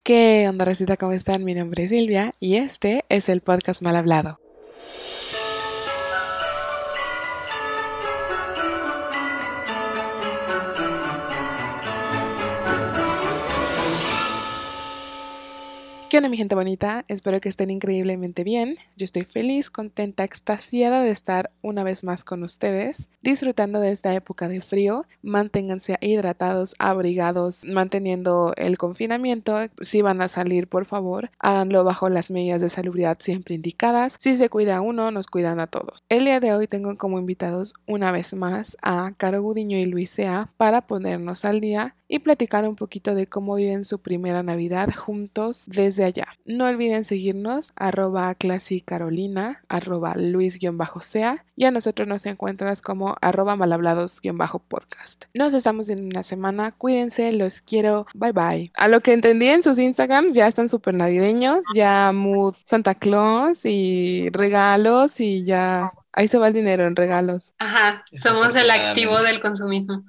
¿Qué onda, Rosita? ¿Cómo están? Mi nombre es Silvia y este es el podcast Mal Hablado. ¿Qué onda, mi gente bonita? Espero que estén increíblemente bien. Yo estoy feliz, contenta, extasiada de estar una vez más con ustedes, disfrutando de esta época de frío. Manténganse hidratados, abrigados, manteniendo el confinamiento. Si van a salir, por favor, háganlo bajo las medidas de salubridad siempre indicadas. Si se cuida uno, nos cuidan a todos. El día de hoy tengo como invitados una vez más a Caro Gudiño y Luis Sea para ponernos al día y platicar un poquito de cómo viven su primera Navidad juntos desde allá. No olviden seguirnos @clasycarolina, @luis_sea y a nosotros nos encuentras como @malhablados_podcast. Nos estamos viendo en una semana, cuídense, los quiero, bye bye. A lo que entendí en sus Instagrams ya están súper navideños, ya mood Santa Claus y regalos y ya... Ahí se va el dinero en regalos. Ajá, somos el activo del consumismo.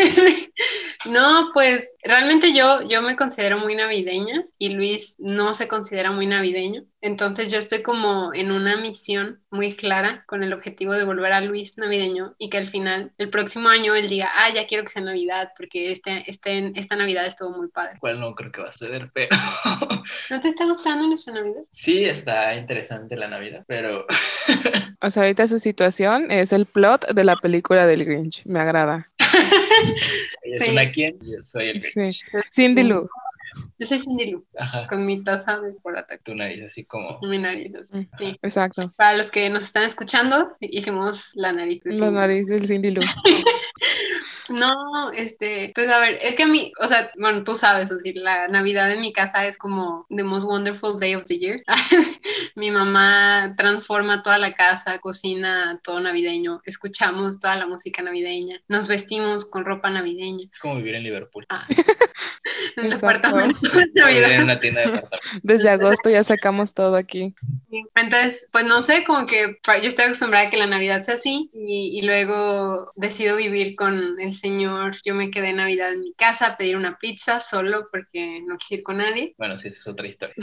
No, pues realmente yo me considero muy navideña y Luis no se considera muy navideño. Entonces yo estoy como en una misión muy clara con el objetivo de volver a Luis navideño y que al final, el próximo año, él diga, ya quiero que sea Navidad porque esta Navidad estuvo muy padre. Cual no creo que va a suceder, pero... ¿No te está gustando nuestra Navidad? Sí, está interesante la Navidad, pero... O sea, ahorita su situación es el plot de la película del Grinch. Me agrada. Ella es una quien y yo soy el Grinch. Sí. Cindy Lou. Yo soy Cindy Lou. Ajá. Con mi taza de chocolate. Tu nariz así como... Mi nariz, así. Sí. Exacto. Para los que nos están escuchando, hicimos la nariz de Cindy. La nariz del Cindy Lou. No, pues a ver, es que a mí, o sea, bueno, tú sabes, o sea, la Navidad en mi casa es como the most wonderful day of the year. Mi mamá transforma toda la casa, cocina todo navideño, escuchamos toda la música navideña, nos vestimos con ropa navideña. Es como vivir en Liverpool. En el departamento de Navidad. Vivir en una tienda de departamentos. Desde agosto ya sacamos todo aquí. Entonces, pues no sé, como que yo estoy acostumbrada a que la Navidad sea así y luego decido vivir con el señor. Yo me quedé en Navidad en mi casa a pedir una pizza solo porque no quise ir con nadie. Bueno, sí, esa es otra historia.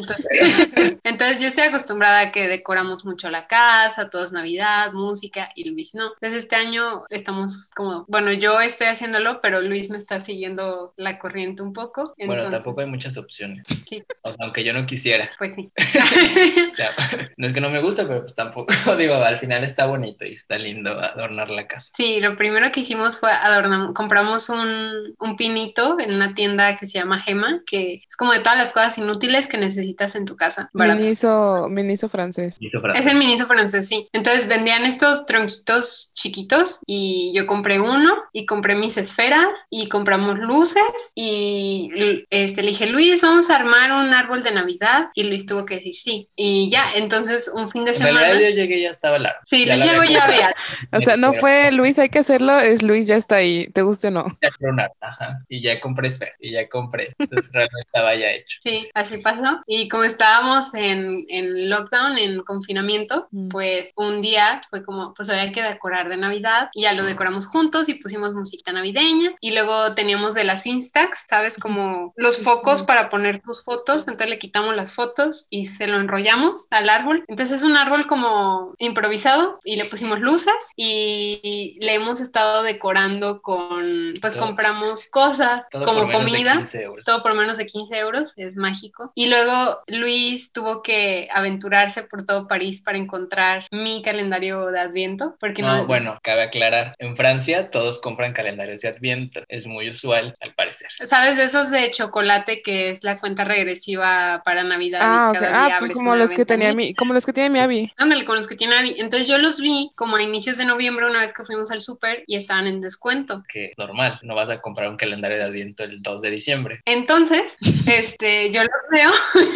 Entonces yo estoy acostumbrada a que decoramos mucho la casa, todo es Navidad, música y Luis no. Entonces este año estamos como, bueno, yo estoy haciéndolo, pero Luis me está siguiendo la corriente un poco. Entonces, bueno, tampoco hay muchas opciones. Sí. O sea, aunque yo no quisiera. Pues sí. O sea, no es que no me gusta, pero pues tampoco, digo, al final está bonito y está lindo adornar la casa. Sí, lo primero que hicimos fue compramos un pinito en una tienda que se llama Gema, que es como de todas las cosas inútiles que necesitas en tu casa. Miniso francés. Es el miniso francés, sí. Entonces vendían estos tronquitos chiquitos y yo compré uno y compré mis esferas y compramos luces y le dije, Luis, vamos a armar un árbol de Navidad y Luis tuvo que decir sí. Y ya, entonces un fin de semana... En realidad yo llegué y ya estaba el árbol. Sí, Luis llegó y ya había. O sea, no fue Luis, hay que hacerlo, es Luis, ya está ahí, te guste o no. Ya clonar, ajá, y ya compré esfera, y ya compré esto, entonces realmente estaba ya hecho. Sí, así pasó. Y como estábamos en lockdown, en confinamiento, pues un día fue como, pues había que decorar de Navidad y ya lo decoramos juntos y pusimos música navideña y luego teníamos de las Instax, ¿sabes? Como los focos para poner tus fotos, entonces le quitamos las fotos y se lo enrollamos al árbol. Entonces es un árbol como improvisado y le pusimos luces y le hemos estado decorando con, pues compramos cosas como comida, todo por menos de 15 euros, es mágico. Y luego Luis tuvo que aventurarse por todo París para encontrar mi calendario de Adviento, porque bueno, cabe aclarar, en Francia todos compran calendarios de Adviento, es muy usual al parecer. ¿Sabes de esos de chocolate que es la cuenta regresiva para Navidad? Y cada día pues como los que tenía como los que tiene mi Abby. Ándale, con los que tiene Abby. Entonces yo los vi como a inicios de noviembre una vez que fuimos al súper y estaban en descuento. Que es normal, no vas a comprar un calendario de Adviento el 2 de diciembre. Entonces, yo los veo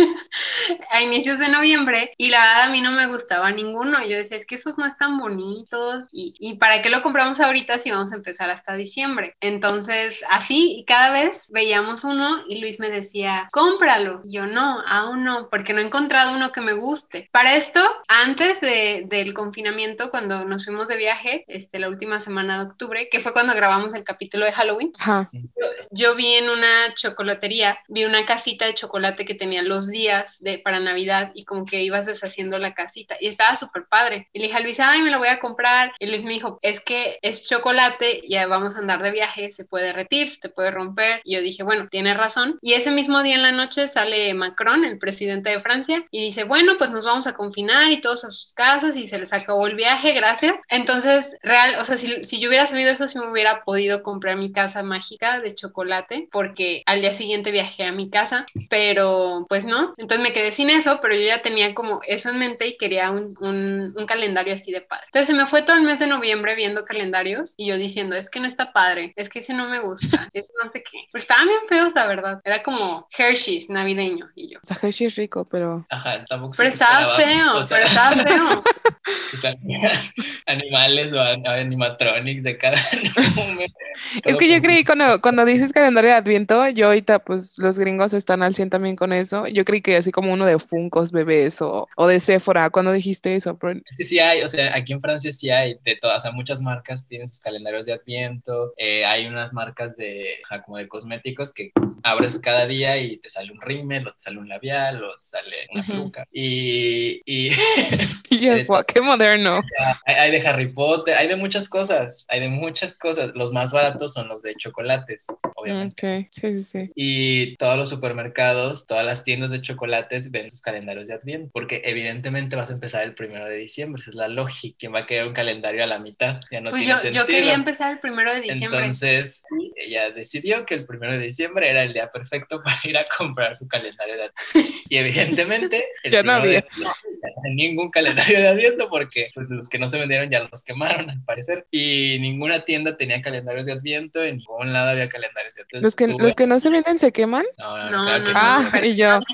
a inicios de noviembre y la verdad a mí no me gustaba ninguno. Yo decía, es que esos no están bonitos y ¿para qué lo compramos ahorita si vamos a empezar hasta diciembre? Entonces, así cada vez veíamos uno y Luis me decía, cómpralo. Y yo, no, aún no, porque no he encontrado uno que me guste. Para esto, antes del confinamiento, cuando nos fuimos de viaje, la última semana de octubre, que fue cuando grabamos el capítulo de Halloween, Ajá. yo vi en una chocolatería, vi una casita de chocolate que tenía los días para Navidad y como que ibas deshaciendo la casita y estaba súper padre. Y le dije a Luis, ay, me lo voy a comprar. Y Luis me dijo, es que es chocolate, ya vamos a andar de viaje, se puede derretir, se te puede romper. Y yo dije, bueno, tiene razón. Y ese mismo día en la noche sale Macron, el presidente de Francia, y dice, bueno, pues nos vamos a confinar y todos a sus casas y se les acabó el viaje, gracias. Entonces, real, o sea, si yo hubiera sabido eso, sí me hubiera podido comprar mi casa mágica de chocolate, porque al día siguiente viajé a mi casa, pero pues no. Entonces me quedé sin eso, pero yo ya tenía como eso en mente y quería un calendario así de padre. Entonces se me fue todo el mes de noviembre viendo calendarios y yo diciendo, es que no está padre, es que ese no me gusta, es no sé qué. Pero estaban bien feos, la verdad. Era como Hershey's navideño y yo. O sea, Hershey es rico, pero... Ajá, tampoco sé Pero qué estaba esperaba. feo, O sea, pero estaba feo. que salían animales o animatronics de cada número. Es que yo creí cuando dices calendario de Adviento, yo ahorita pues los gringos están al 100 también con eso. Yo creí que así como uno de Funkos bebés o de Sephora cuando dijiste eso. Pero... Es que sí hay, o sea, aquí en Francia sí hay de todas, o sea, muchas marcas tienen sus calendarios de Adviento, hay unas marcas como de cosméticos que abres cada día y te sale un rímel, o te sale un labial, o te sale una peluca. Y Y yo, wow, qué moderno. hay de Harry Potter, hay de muchas cosas. Los más baratos son los de chocolates, obviamente. Ok, sí. Y todos los supermercados, todas las tiendas de chocolates ven sus calendarios de Adviento, porque evidentemente vas a empezar el 1 de diciembre, esa es la lógica. ¿Quién va a querer un calendario a la mitad? Ya no pues tiene sentido. Yo quería empezar el 1 de diciembre. Entonces, ella decidió que el 1 de diciembre era el día perfecto para ir a comprar su calendario de Adviento. Y evidentemente, ya no había ningún calendario de Adviento porque pues los que no se vendieron ya los quemaron al parecer y ninguna tienda tenía calendarios de Adviento, en ningún lado había calendarios de Adviento. ¿Los que no se venden se queman? No, claro que no. Pero Y yo.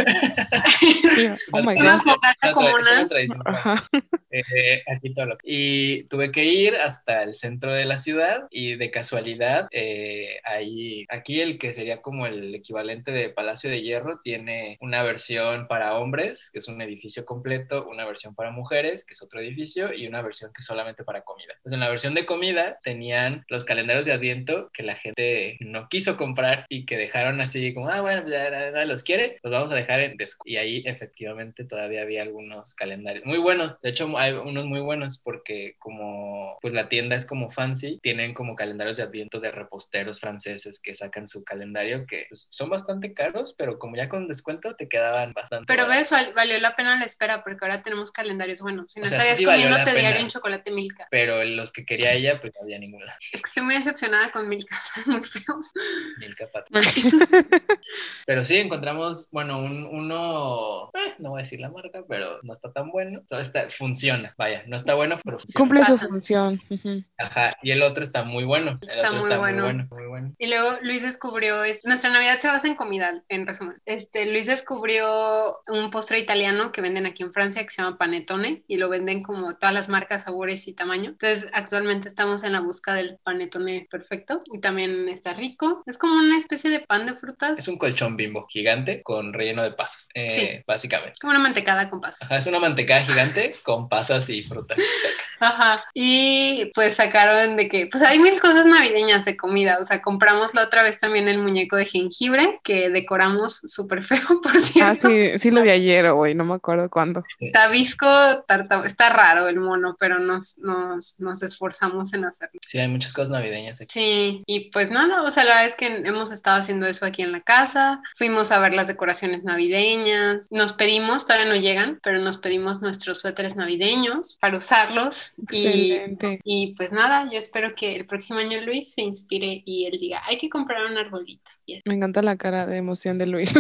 Oh my God. Es una tradición francesa. Aquí todo y tuve que ir hasta el centro de la ciudad y de casualidad aquí el que sería como el equivalente de Palacio de Hierro tiene una versión para hombres, que es un edificio completo, una versión para mujeres, que es otro edificio, y una versión que es solamente para comida. Entonces en la versión de comida tenían los calendarios de Adviento que la gente no quiso comprar y que dejaron así como, bueno, ya nadie los quiere, los vamos a dejar en descuento. Y ahí efectivamente todavía había algunos calendarios muy buenos. De hecho hay unos muy buenos porque como pues la tienda es como fancy, tienen como calendarios de Adviento de reposteros franceses que sacan su calendario que pues, son bastante caros, pero como ya con descuento te quedaban bastante pero baratos. ves, valió la pena la espera porque ahora tenemos calendarios buenos. Si no sea, estarías sí valió comiéndote la pena, diario en chocolate Milka. pero los que quería ella pues no había ninguna. Es que estoy muy decepcionada con Milka, son muy feos. Milka Patrick. Pero sí encontramos, bueno, uno, no voy a decir la marca, pero no está tan bueno. Funciona, vaya, no está bueno, pero funciona. Cumple su función. Ajá, y el otro está muy bueno. Está muy bueno. Y luego Luis descubrió, nuestra Navidad se basa en comida, en resumen. Luis descubrió un postre italiano que venden aquí en Francia que se llama panettone y lo venden como todas las marcas, sabores y tamaño. Entonces actualmente estamos en la busca del panettone perfecto y también está rico. Es como una especie de pan de frutas. Es un colchón Bimbo gigante con relleno de pasas, sí. Básicamente. Como una mantecada con pasas. Ajá, es una mantecada gigante con pasas y frutas. Ajá, y pues sacaron de que, pues hay mil cosas navideñas de comida, o sea, compramos la otra vez también el muñeco de jengibre que decoramos súper feo, por cierto. Sí lo vi ayer, güey, no me acuerdo cuándo. Está visco, está raro el mono, pero nos esforzamos en hacerlo. Sí, hay muchas cosas navideñas aquí. Sí, y pues nada, o sea, la verdad es que hemos estado haciendo eso aquí en la casa, fuimos a ver las decoraciones navideñas, nos pedimos, todavía no llegan, pero nos pedimos nuestros suéteres navideños para usarlos. Excelente. Y pues nada, yo espero que el próximo año Luis se inspire y él diga, hay que comprar un arbolito. Me encanta la cara de emoción de Luis.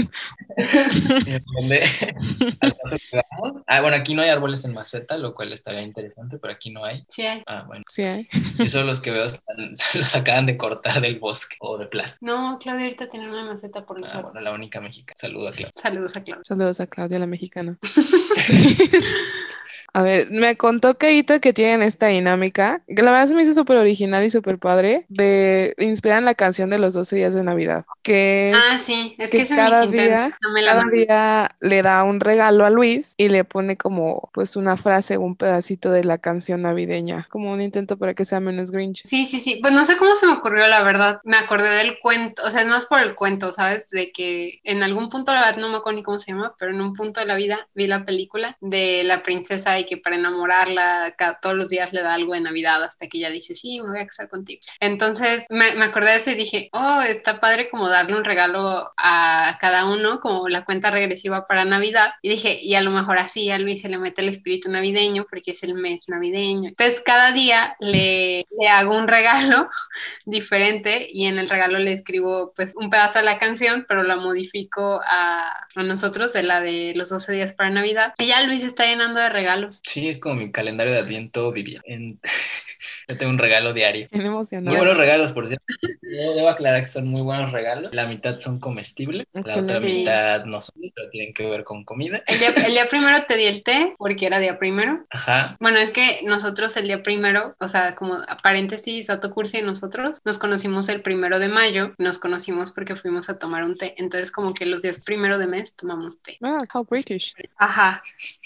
Bueno, aquí no hay árboles en maceta, lo cual estaría interesante, pero aquí no hay. Sí hay. Bueno. Sí hay. Esos los que veo los acaban de cortar del bosque o de plástico. No, Claudia ahorita tiene una maceta por los bueno, la única mexicana. Saludos a Claudia. Saludos a Claudia. Saludos a Claudia, la mexicana. A ver, me contó Keito que tienen esta dinámica, que la verdad se me hizo súper original y súper padre, de inspirar la canción de los 12 días de Navidad, que es Sí, es que que ese es mis intentos, no me la cada mandé. día le da un regalo a Luis y le pone como pues una frase, un pedacito de la canción navideña, como un intento para que sea menos Grinch. Sí, sí, sí. Pues no sé cómo se me ocurrió, la verdad. Me acordé del cuento, o sea, es más por el cuento, ¿sabes? De que en algún punto, la verdad, no me acuerdo ni cómo se llama, pero en un punto de la vida vi la película de la princesa y que para enamorarla todos los días le da algo de Navidad hasta que ella dice, sí, me voy a casar contigo. Entonces me acordé de eso y dije, oh, está padre como darle un regalo a cada uno, como la cuenta regresiva para Navidad. Y dije, y a lo mejor así a Luis se le mete el espíritu navideño porque es el mes navideño. Entonces cada día le hago un regalo diferente y en el regalo le escribo pues un pedazo de la canción, pero la modifico a nosotros de la de los 12 días para Navidad. Y ya Luis está llenando de regalos. Sí, es como mi calendario de Adviento vivía. Yo tengo un regalo diario. Bien Muy emocionado. buenos regalos, por cierto. Yo debo aclarar que son muy buenos regalos. La mitad son comestibles, la otra Excelente. mitad no son, pero tienen que ver con comida. El día primero te di el té porque era día primero. Ajá. Bueno, es que nosotros el día primero, o sea, como paréntesis, dato cursi, nosotros nos conocimos el 1 de mayo, nos conocimos porque fuimos a tomar un té. Entonces, como que los días primero de mes tomamos té. Ah, how British. Ajá.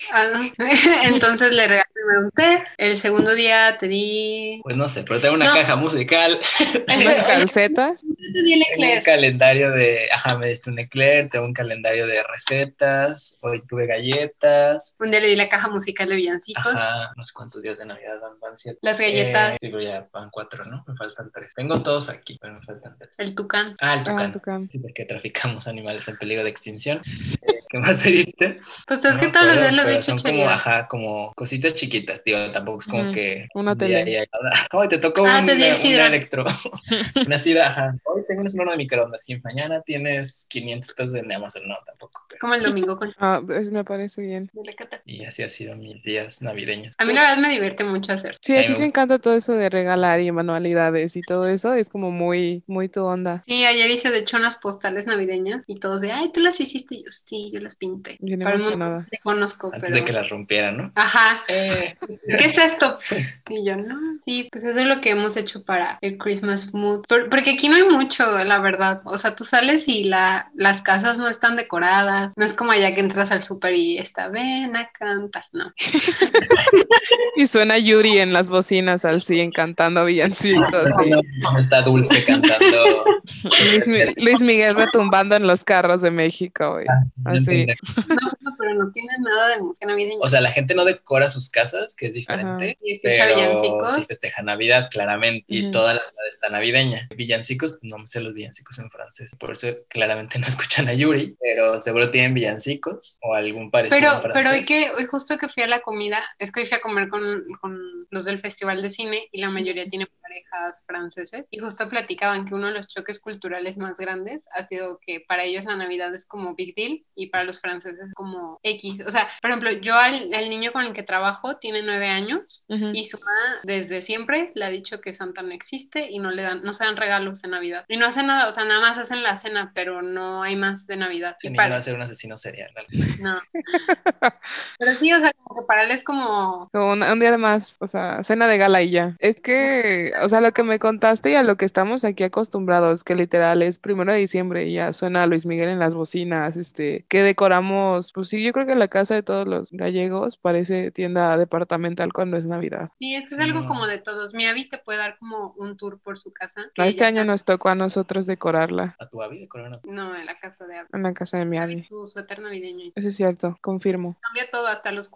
Entonces le regalé primero un té. El segundo día te di. Pues no sé, pero tengo una No. caja musical. Unas calcetas. Te di el Tengo un eclair. calendario de. Ajá, me diste un eclair. Tengo un calendario de recetas. Hoy tuve galletas. Un día le di la caja musical de villancicos. Ajá, no sé cuántos días de Navidad van 7. Las galletas. Sí, pero ya van 4, ¿no? Me faltan 3. Tengo todos aquí, pero me faltan 3. El tucán. Ah, el Ah, tucán. tucán. Sí, porque traficamos animales en peligro de extinción. ¿Qué más me diste? Pues es No que me todos los acuerdo, días le doy pero son como, chucherías. ajá, como cositas chiquitas, digo, tampoco es como Ujú. que Una un día tele. y hoy te tocó Te di el una sidra. electro, una sidra, ajá, hoy tengo un horno de microondas y mañana tienes 500 pesos en Amazon, no, tampoco. Es como el domingo con Ah, pues me parece bien. de Cata. Y así ha sido mis días navideños. A mí la verdad me divierte mucho hacer. Sí, A a mí ti me te gusta. encanta todo eso de regalar y manualidades y todo eso, es como muy, muy tu onda. Sí, ayer hice de hecho unas postales navideñas y todos de, ay, ¿tú las hiciste? Y yo, sí, yo las pinté. Bien Para el mundo emocionada. te conozco, Antes pero... de que las rompieran, ¿no? Ajá, ¿qué es esto? Y yo, no, sí, pues eso es lo que hemos hecho para el Christmas mood. Porque aquí no hay mucho, la verdad. O sea, tú sales y las casas no están decoradas. No es como allá que entras al súper y está, ven a cantar, no. Y suena Yuri en las bocinas al 100 cantando villancicos y No, está Dulce cantando. Luis Miguel retumbando en los carros de México, güey. Así. No, pues no, pero no tiene nada de música navideña. O sea, la gente no decora sus casas, que es diferente, Ajá. Y escucha pero villancicos. sí festeja Navidad, claramente, y Ujú. toda la ciudad está navideña. Villancicos, no me sé los villancicos en francés, por eso claramente no escuchan a Yuri, pero seguro tienen villancicos o algún parecido en Pero francés. hoy justo que fui a la comida, es que hoy fui a comer con los del Festival de Cine y la mayoría tiene parejas franceses y justo platicaban que uno de los choques culturales más grandes ha sido que para ellos la Navidad es como big deal y para los franceses es como X. O sea, por ejemplo, yo al niño con el que trabajo tiene 9 años Ujú. y su mamá desde siempre le ha dicho que Santa no existe y no se dan regalos de Navidad. Y no hacen nada, o sea, nada más hacen la cena, pero no hay más de Navidad. Ese Y niño va a ser un asesino serial. no. Pero sí, o sea, como que para él es como, Como un día más, o sea, cena de gala y ya. Es que, o sea, lo que me contaste y a lo que estamos aquí acostumbrados, que literal es 1 de diciembre y ya suena Luis Miguel en las bocinas, que decoramos, pues sí, yo creo que la casa de todos los gallegos parece tienda departamental cuando es Navidad. sí, es que es Sí, algo no. como de todos. Mi Abby te puede dar como un tour por su casa, A que este ya año sea, nos tocó a nosotros decorarla ¿A tu Abby de Corona? no, en la casa de Abby, en la casa de mi Abby. su suéter navideño. Eso es cierto, confirmo. Cambia todo,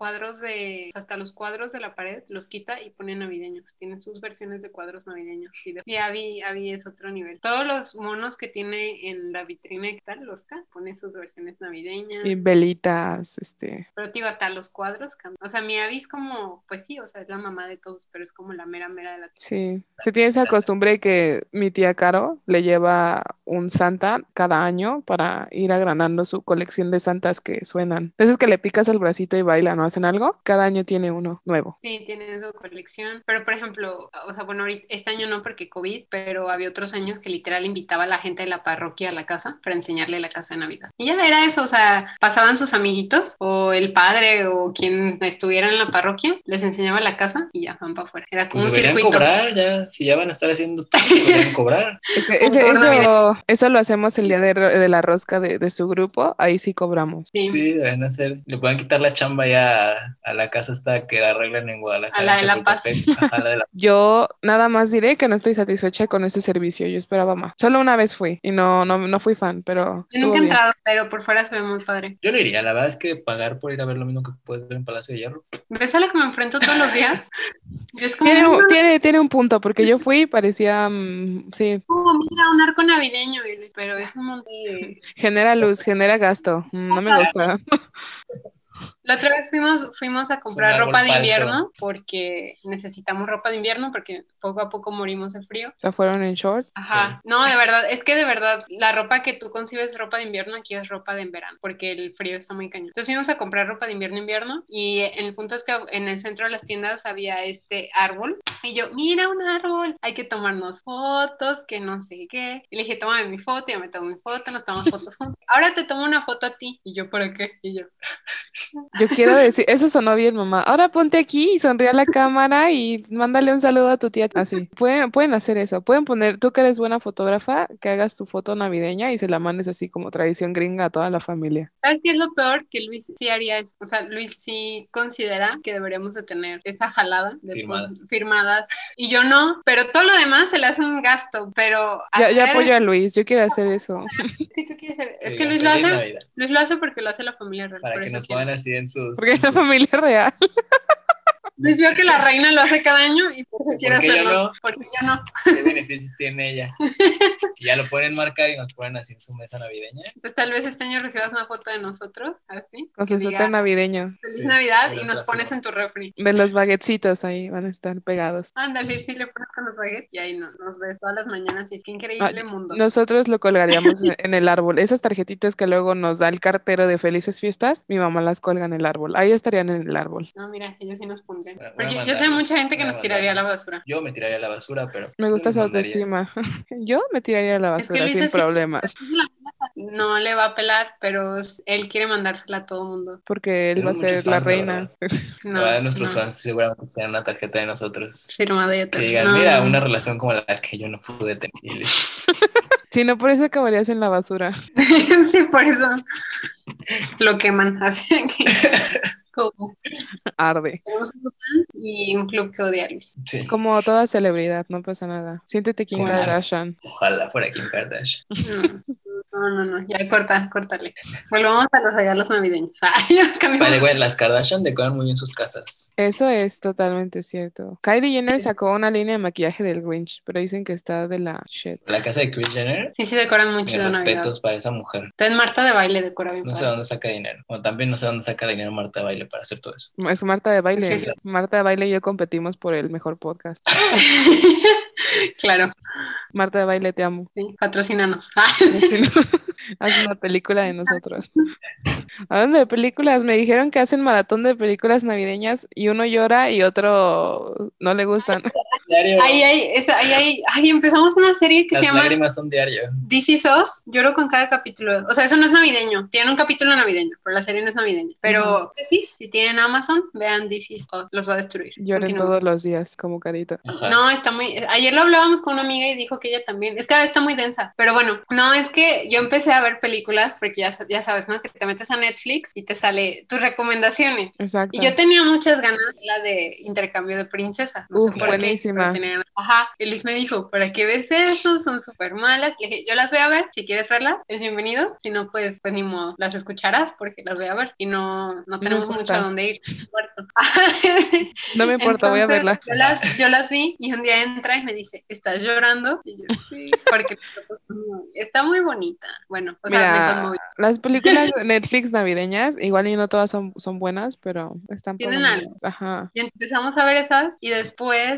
hasta los cuadros de la pared los quita y pone navideños. Tiene sus versiones de cuadros navideños. Y Abby es otro nivel. Todos los monos que tiene en la vitrina y tal, pone sus versiones navideñas. Y velitas, Pero digo, hasta los cuadros cambian. O sea, mi Abby es como, pues sí, o sea, es la mamá de todos, pero es como la mera mera de la... Sí, se tiene esa costumbre que mi tía Caro le lleva un Santa cada año para ir agranando su colección de santas que suenan. Entonces que le picas el bracito y baila, ¿no? Hacen algo algo, cada año tiene uno nuevo. Sí, tiene su colección, pero por ejemplo, o sea, bueno, este año no porque COVID, pero había otros años que literal invitaba a la gente de la parroquia a la casa para enseñarle la casa de Navidad. Y ya era eso, o sea, pasaban sus amiguitos o el padre o quien estuviera en la parroquia, les enseñaba la casa y ya van para afuera. Era como Pues un deberían circuito. cobrar ya, si ya van a estar haciendo todo, deberían cobrar. Eso lo hacemos el día de la rosca de su grupo, ahí sí cobramos. Sí, deben hacer, le pueden quitar la chamba ya a la casa hasta que la arreglen en Guadalajara. A la de La Paz. Ajá, la de La Paz. Yo nada más diré que no estoy satisfecha con este servicio, yo esperaba más. Solo una vez fui y no fui fan, pero Yo nunca he entrado, pero por fuera se ve muy padre. Yo no iría, la verdad es que pagar por ir a ver lo mismo que puedes ver en Palacio de Hierro. ¿Ves a lo que me enfrento todos los días? Es como tiene un punto, porque yo fui y parecía, sí. Mira, un arco navideño, pero es un montón de... Genera luz, genera gasto, no me gusta. La otra vez fuimos a comprar ropa de invierno porque necesitamos ropa de invierno porque poco a poco morimos de frío. ¿Se fueron en short? Ajá. Sí. No, de verdad, es que de verdad la ropa que tú concibes ropa de invierno aquí es ropa de en verano porque el frío está muy cañón. Entonces fuimos a comprar ropa de invierno y el punto es que en el centro de las tiendas había este árbol y yo, mira un árbol, hay que tomarnos fotos, que no sé qué. Y le dije, tómame mi foto, yo me tomo mi foto, nos tomamos fotos juntos. Ahora te tomo una foto a ti. Y yo, ¿para qué? Y yo... Yo quiero decir, eso sonó bien, mamá. Ahora ponte aquí y sonríe a la cámara y mándale un saludo a tu tía. Así. Pueden hacer eso. Pueden poner, tú que eres buena fotógrafa, que hagas tu foto navideña y se la mandes así como tradición gringa a toda la familia. ¿Sabes qué es lo peor? Que Luis sí haría eso. O sea, Luis sí considera que deberíamos de tener esa jalada de firmadas. Y yo no, pero todo lo demás se le hace un gasto. Pero yo apoyo a Luis, yo quiero hacer eso. ¿Qué tú quieres hacer? Es que Luis lo hace. Navidad. Luis lo hace porque lo hace la familia real. Para que nos pongan así en sus... Porque es la familia real. Luis vio que la reina lo hace cada año y por eso quiere hacerlo. Yo no. Porque yo no. ¿Qué beneficios tiene ella? Y ya lo pueden marcar y nos ponen así en su mesa navideña. Pues tal vez este año recibas una foto de nosotros, así. Con su suéter navideño. Feliz Navidad y nos pones en tu refri. De los baguetcitos ahí van a estar pegados. Ándale, sí le pones con los baguettes y ahí nos ves todas las mañanas y qué increíble mundo. Nosotros lo colgaríamos en el árbol. Esas tarjetitas que luego nos da el cartero de felices fiestas, mi mamá las cuelga en el árbol. Ahí estarían en el árbol. No, mira, ellos sí nos pondrían. Porque yo sé mucha gente que nos tiraría a la basura. Yo me tiraría a la basura, pero... Me gusta su autoestima. Yo me tiraría a la basura sin problemas. No le va a pelar, pero él quiere mandársela a todo el mundo. Porque él va a ser la reina. Nuestros fans seguramente tienen una tarjeta de nosotros. Firmada y que digan, mira, una relación como la que yo no pude tener. Si no, por eso acabarías en la basura. Sí, por eso lo queman. Así que... Arde. Tenemos un botán y un club que odia a Luis. Sí. Como toda celebridad, no pasa nada. Siéntete Kim Kardashian. Ojalá fuera Kim Kardashian. No, ya córtale. Volvamos a los regalos navideños. Vale, güey, las Kardashian decoran muy bien sus casas. Eso es totalmente cierto. Kylie Jenner sacó una línea de maquillaje del Grinch, pero dicen que está de la shit. La casa de Kris Jenner. Sí, decoran mucho. Mis respetos para esa mujer. Entonces Marta de Baile decora bien. No sé dónde saca dinero. O también no sé dónde saca dinero Marta de Baile para hacer todo eso. Es Marta de Baile. Es que sí. Marta de Baile y yo competimos por el mejor podcast. Claro. Marta de Baile, te amo. Sí, patrocínanos. Haz una película de nosotros. Hablando de películas, me dijeron que hacen maratón de películas navideñas y uno llora y otro no le gustan. Ahí empezamos una serie que se llama... Las lágrimas son diario. This Is Us, lloro con cada capítulo. O sea, eso no es navideño. Tiene un capítulo navideño, pero la serie no es navideña. Pero si tienen Amazon, vean This Is Us. Los va a destruir. Lloren todos los días, como Carita. Ajá. No, está muy... Ayer lo hablábamos con una amiga y dijo que ella también. Es que está muy densa. Pero bueno, no, es que yo empecé a ver películas porque ya sabes, ¿no? Que te metes a Netflix y te sale tus recomendaciones. Exacto. Y yo tenía muchas ganas de la de Intercambio de Princesas. No sé por buenísima. Qué, ajá. Y Luis me dijo, ¿para qué ves eso? Son súper malas. Le dije, yo las voy a ver. Si quieres verlas, es bienvenido. Si no, pues ni modo. Las escucharás porque las voy a ver. Y no tenemos mucho a dónde ir. No me importa, voy a verla. Yo las vi y un día entra y me dice, ¿estás llorando? Y yo, sí, porque está muy bonita. Bueno, o sea, me conmovió. Las películas de Netflix navideñas, igual y no todas son buenas, pero están tienen algo. Ajá. Y empezamos a ver esas y después yo empecé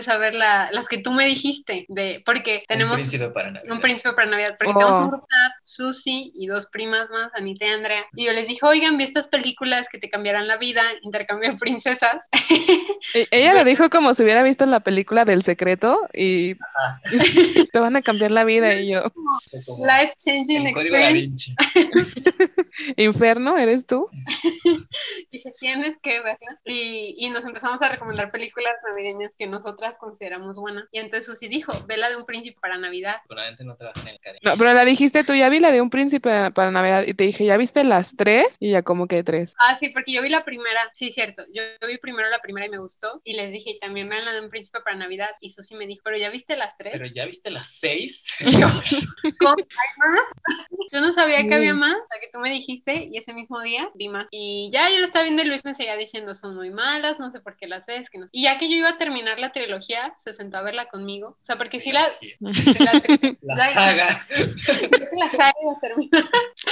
empecé a ver las que tú me dijiste, porque tenemos Un príncipe para Navidad. Porque tenemos un grupo de Susi y 2 primas más, Anita y Andrea, y yo les dije, oigan, vi estas películas que te cambiarán la vida, intercambio de princesas. Ella lo dijo como si hubiera visto la película del secreto y te van a cambiar la vida, y yo... Life changing experience. Inferno, ¿eres tú? Dije, tienes que verla. Y nos empezamos a recomendar películas navideñas que nosotras consideramos buenas. Y entonces Susi dijo, ve la de Un príncipe para Navidad. Seguramente no trabaja en el Cadena. No, pero la dijiste tú, ya vi la de Un príncipe para Navidad, y te dije, ¿ya viste las 3? Y ya como que 3. Ah, sí, porque yo vi la primera, sí, cierto. Yo vi primero la primera y me gustó. Y les dije, y también vean la de Un príncipe para Navidad. Y Susi me dijo, ¿pero ya viste las 3? ¿Pero ya viste las 6? Y yo, ¿cómo hay más? Yo no sabía que había más, hasta que tú me dijiste, y ese mismo día vi más. Y ya yo lo estaba viendo y Luis me seguía diciendo, son muy malas, no sé por qué las ves, que no. Y ya que yo iba a terminar la trilogía, se sentó a verla conmigo. O sea, porque sí la saga. La saga iba a terminar.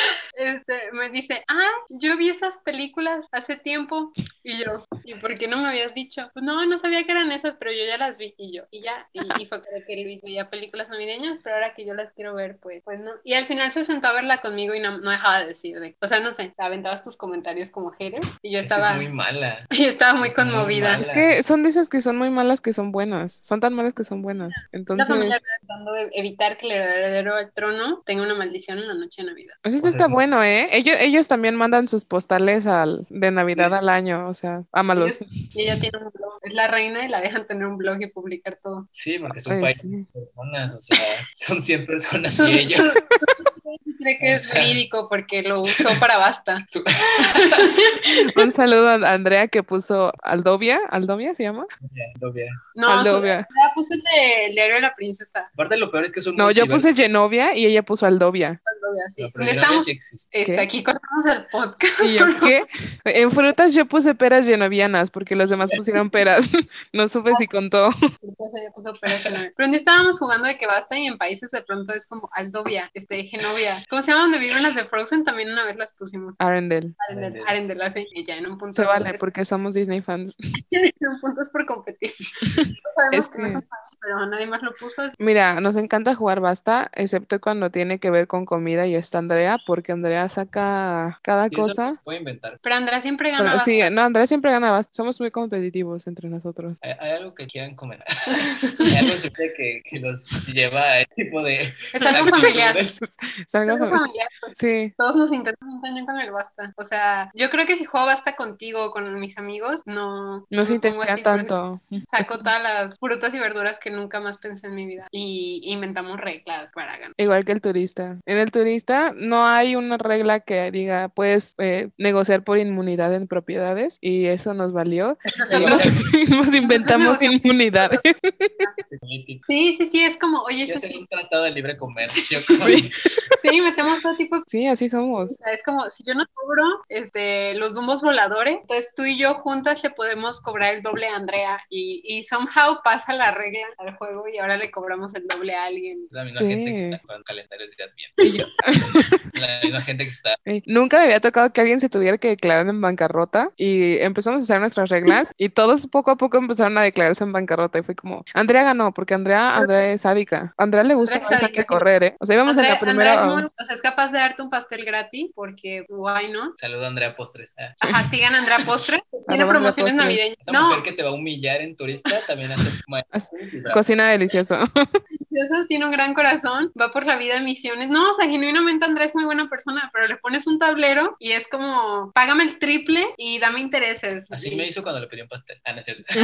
Me dice, yo vi esas películas hace tiempo. Y yo, ¿y por qué no me habías dicho? Pues no sabía que eran esas, pero yo ya las vi. Y yo, y fue que Luis veía películas navideñas, pero ahora que yo las quiero ver, pues no. Y al final se sentó a verla conmigo y no dejaba de decir, o sea, no sé, aventabas tus comentarios como hater y yo estaba... Es muy mala. Yo estaba muy conmovida. Es que son de esas que son muy malas que son buenas. Son tan malas que son buenas. Entonces... La familia tratando de evitar que el heredero al trono tenga una maldición en la noche de Navidad. Pues esto está bueno, ¿eh? Ellos también mandan sus postales de Navidad al año, o sea, ámalos. Y ella tiene un blog, es la reina y la dejan tener un blog y publicar todo. Sí, porque es un país de personas, o sea, son 100 personas y ellos... Cree que es verídico porque lo usó para Basta. Un saludo a Andrea que puso Aldovia se llama. Aldovia. No, Aldovia puso el diario de la princesa. Aparte lo peor es que son no, yo puse Genovia y ella puso Aldovia. Aldovia, sí. No, estamos aquí cortamos el podcast. ¿Y yo qué? En frutas yo puse peras genovianas porque los demás pusieron peras. No supe si contó. Entonces ella puso peras genovianas. Pero un día estábamos jugando de que Basta y en países de pronto es como Aldovia, Genovia. ¿Cómo se llama donde viven las de Frozen? También una vez las pusimos. Arendelle, así. Y ya en un punto. Se vale porque somos Disney fans. En un punto es por competir. No sabemos que no es un país, pero nadie más lo puso. Mira, nos encanta jugar Basta, excepto cuando tiene que ver con comida y está Andrea, porque Andrea saca cada cosa. Puede inventar. Pero Andrea siempre gana Basta. Sí, no, Andrea siempre gana Basta. Somos muy competitivos entre nosotros. ¿Hay algo que quieran comer? ¿Hay algo siempre que los lleva a este tipo de... Es algo familiar. Es algo familiar. Sí. Todos nos intentan un año con el Basta. O sea, yo creo que si juego Basta contigo o con mis amigos, no se intensea tanto. Saco todas las frutas y verduras que nunca más pensé en mi vida y inventamos reglas para ganar. Igual que el turista. En el turista no hay una regla que diga puedes negociar por inmunidad en propiedades y eso nos valió. Nos inventamos inmunidades. Sí, es como, oye, eso sí. Un tratado de libre comercio. Sí, metemos todo tipo. Sí, así somos. O sea, es como, si yo no cobro los dumbos voladores, entonces tú y yo juntas le podemos cobrar el doble a Andrea y somehow pasa la regla al juego y ahora le cobramos el doble a alguien. La misma gente que está jugando calendarios de Adviento. La misma gente que está... Nunca me había tocado que alguien se tuviera que declarar en bancarrota y empezamos a hacer nuestras reglas y todos poco a poco empezaron a declararse en bancarrota y fue como, Andrea ganó porque Andrea es sádica. A Andrea le gusta que correr, ¿eh? O sea, íbamos en la primera... O sea, es capaz de darte un pastel gratis porque why no. Saludo a Andrea Postres. Ajá, sigan Andrea Postres. Tiene promociones navideñas. Esa mujer que te va a humillar en turista también hace cocina delicioso. Delicioso, tiene un gran corazón, va por la vida en misiones. No, o sea, genuinamente Andrea es muy buena persona, pero le pones un tablero y es como, págame el triple y dame intereses. Así me hizo cuando le pedí un pastel. No es cierto.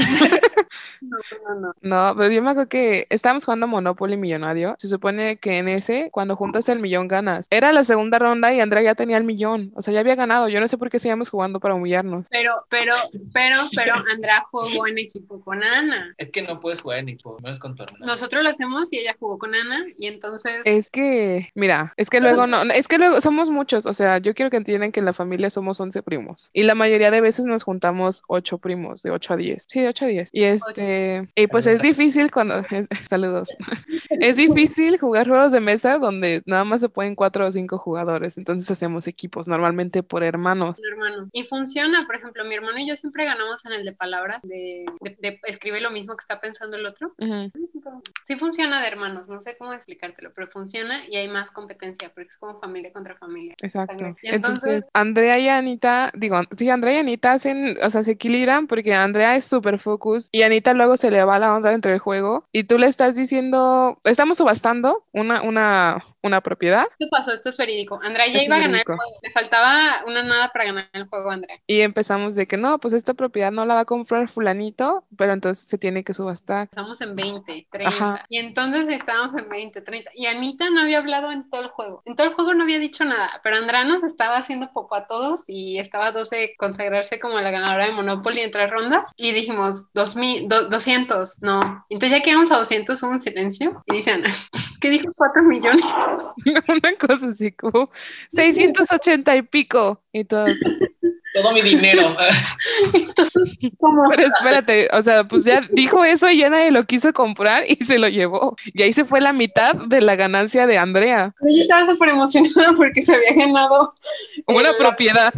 No, pero yo me acuerdo que estábamos jugando Monopoly Millonario. Se supone que en ese, cuando juntas el millón, ganas. Era la segunda ronda y Andrea ya tenía el millón. O sea, ya había ganado. Yo no sé por qué seguíamos jugando para humillarnos. Pero Andrea jugó en equipo con Ana. Es que no puedes jugar en equipo, no es con tu hermana. Nosotros lo hacemos y ella jugó con Ana y entonces... Es que, mira, es que luego somos muchos. O sea, yo quiero que entiendan que en la familia somos 11 primos. Y la mayoría de veces nos juntamos 8 primos, de 8 a 10. Sí, de 8 a 10. Y pues es difícil cuando... Saludos. Es difícil jugar juegos de mesa donde nada más se pueden 4 o 5 jugadores. Entonces hacemos equipos, normalmente por hermanos. Y funciona, por ejemplo, mi hermano y yo siempre ganamos en el de palabras, de escribe lo mismo que está pensando el otro. Sí funciona de hermanos, no sé cómo explicártelo, pero funciona y hay más competencia porque es como familia contra familia. Exacto. Y entonces Andrea y Anita, Andrea y Anita hacen, o sea, se equilibran porque Andrea es súper focus y Anita luego se le va la onda dentro del juego y tú le estás diciendo, estamos subastando una propiedad. ¿qué pasó? Esto es verídico. Andrea ya iba a ganar el juego. Le faltaba una nada para ganar el juego, Andrea. Y empezamos de que no, pues esta propiedad no la va a comprar fulanito, pero entonces se tiene que subastar. Estamos en 20, 30. Y entonces estábamos en 20, 30. Y Anita no había hablado en todo el juego. En todo el juego no había dicho nada, pero Andrea nos estaba haciendo poco a todos y estaba a 2 de consagrarse como la ganadora de Monopoly en 3 rondas. Y dijimos, 200, no. Entonces ya que íbamos a 200 hubo un silencio y dicen, ¿qué dijo? 4 millones. Una cosa así como 680 y pico y todos. Todo mi dinero. Pero espérate, o sea, pues ya dijo eso y ya nadie lo quiso comprar y se lo llevó. Y ahí se fue la mitad de la ganancia de Andrea. Yo estaba súper emocionada porque se había ganado una propiedad.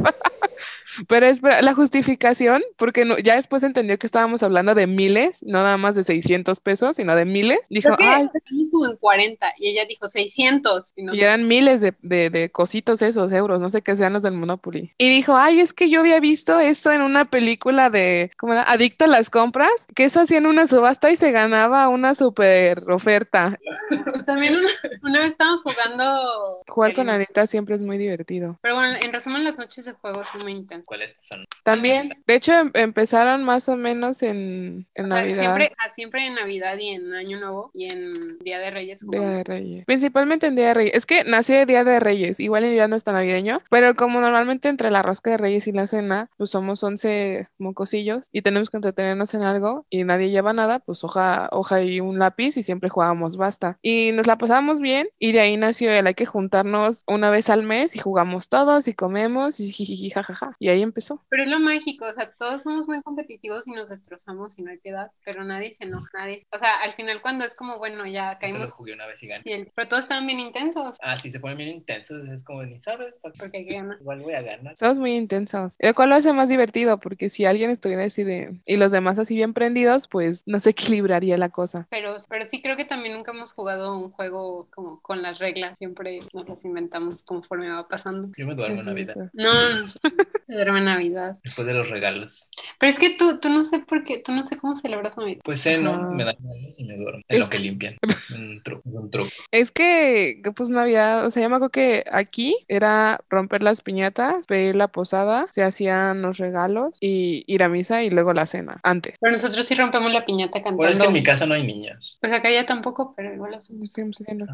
Pero espera, la justificación, porque ya después entendió que estábamos hablando de miles, no nada más de 600 pesos, sino de miles. Dijo, ay, estamos como en 40 y ella dijo 600. Y eran miles de cositos esos euros, no sé qué sean los del Monopoly. Y dijo, ay, es que yo había visto esto en una película de, ¿cómo era? Adicto a las compras, que eso hacían una subasta y se ganaba una super oferta. También una vez estábamos jugando. Jugar con Anita siempre es muy divertido. Pero bueno, en resumen, las noches de juego son muy intensas. ¿Cuáles son? También, de hecho, empezaron más o menos en Navidad. Siempre en Navidad y en Año Nuevo y en Día de Reyes. Día de Reyes. Principalmente en Día de Reyes. Es que nací de Día de Reyes, igual ya no está navideño, pero como normalmente entre la rosca de Reyes y la cena, pues somos 11 mocosillos y tenemos que entretenernos en algo y nadie lleva nada, pues hoja y un lápiz y siempre jugábamos basta. Y nos la pasábamos bien y de ahí nació el hay que juntarnos una vez al mes y jugamos todos y comemos y jijiji jajaja. Y ahí empezó. Pero es lo mágico, o sea, todos somos muy competitivos y nos destrozamos y no hay piedad, pero nadie se enoja, o sea, al final cuando es como, bueno, ya caímos. Yo solo jugué una vez y gané. Pero todos estaban bien intensos. Sí, se ponen bien intensos, es como, ni sabes, porque hay que ganar. Igual voy a ganar. Somos muy intensos, lo cual lo hace más divertido, porque si alguien estuviera así y los demás así bien prendidos, pues no se equilibraría la cosa. Pero sí creo que también nunca hemos jugado un juego como con las reglas, siempre nos las inventamos conforme va pasando. Yo me duermo en Navidad. No se duerme en Navidad. Después de los regalos. Pero es que tú no sé por qué, tú no sé cómo celebras Navidad. Pues no, me dan regalos y me duermo. En lo que limpian. Un truco. Es que, pues Navidad, o sea, yo me acuerdo que aquí era romper las piñatas, pedir la posada, se hacían los regalos y ir a misa y luego la cena, antes. Pero nosotros sí rompemos la piñata cantando. Pero es que en mi casa no hay niños. Pues acá ya tampoco, pero igual lo hacemos. Estamos haciendo.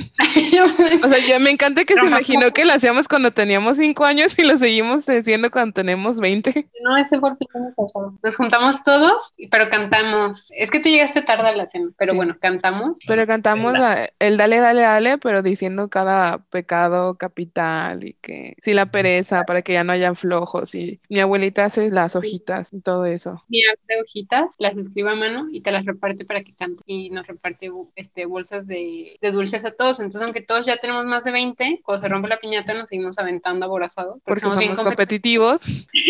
O sea, yo me encanta que se imaginó que lo hacíamos cuando teníamos 5 años y lo seguimos haciendo cuando tenemos 20. No, ese fue el año pasado. Nos juntamos todos, pero cantamos. Es que tú llegaste tarde a la cena, pero bueno, cantamos. Pero cantamos el dale, dale, dale, pero diciendo cada pecado capital y que sí la pereza para que ya no hayan flojos y mi abuelita hace las hojitas y todo eso. Mi hace hojitas, las escribe a mano y te las reparte para que cante y nos reparte bolsas de dulces a todos. Entonces, aunque todos ya tenemos más de 20, cuando se rompe la piñata nos seguimos aventando aborazados. Porque somos bien competitivos.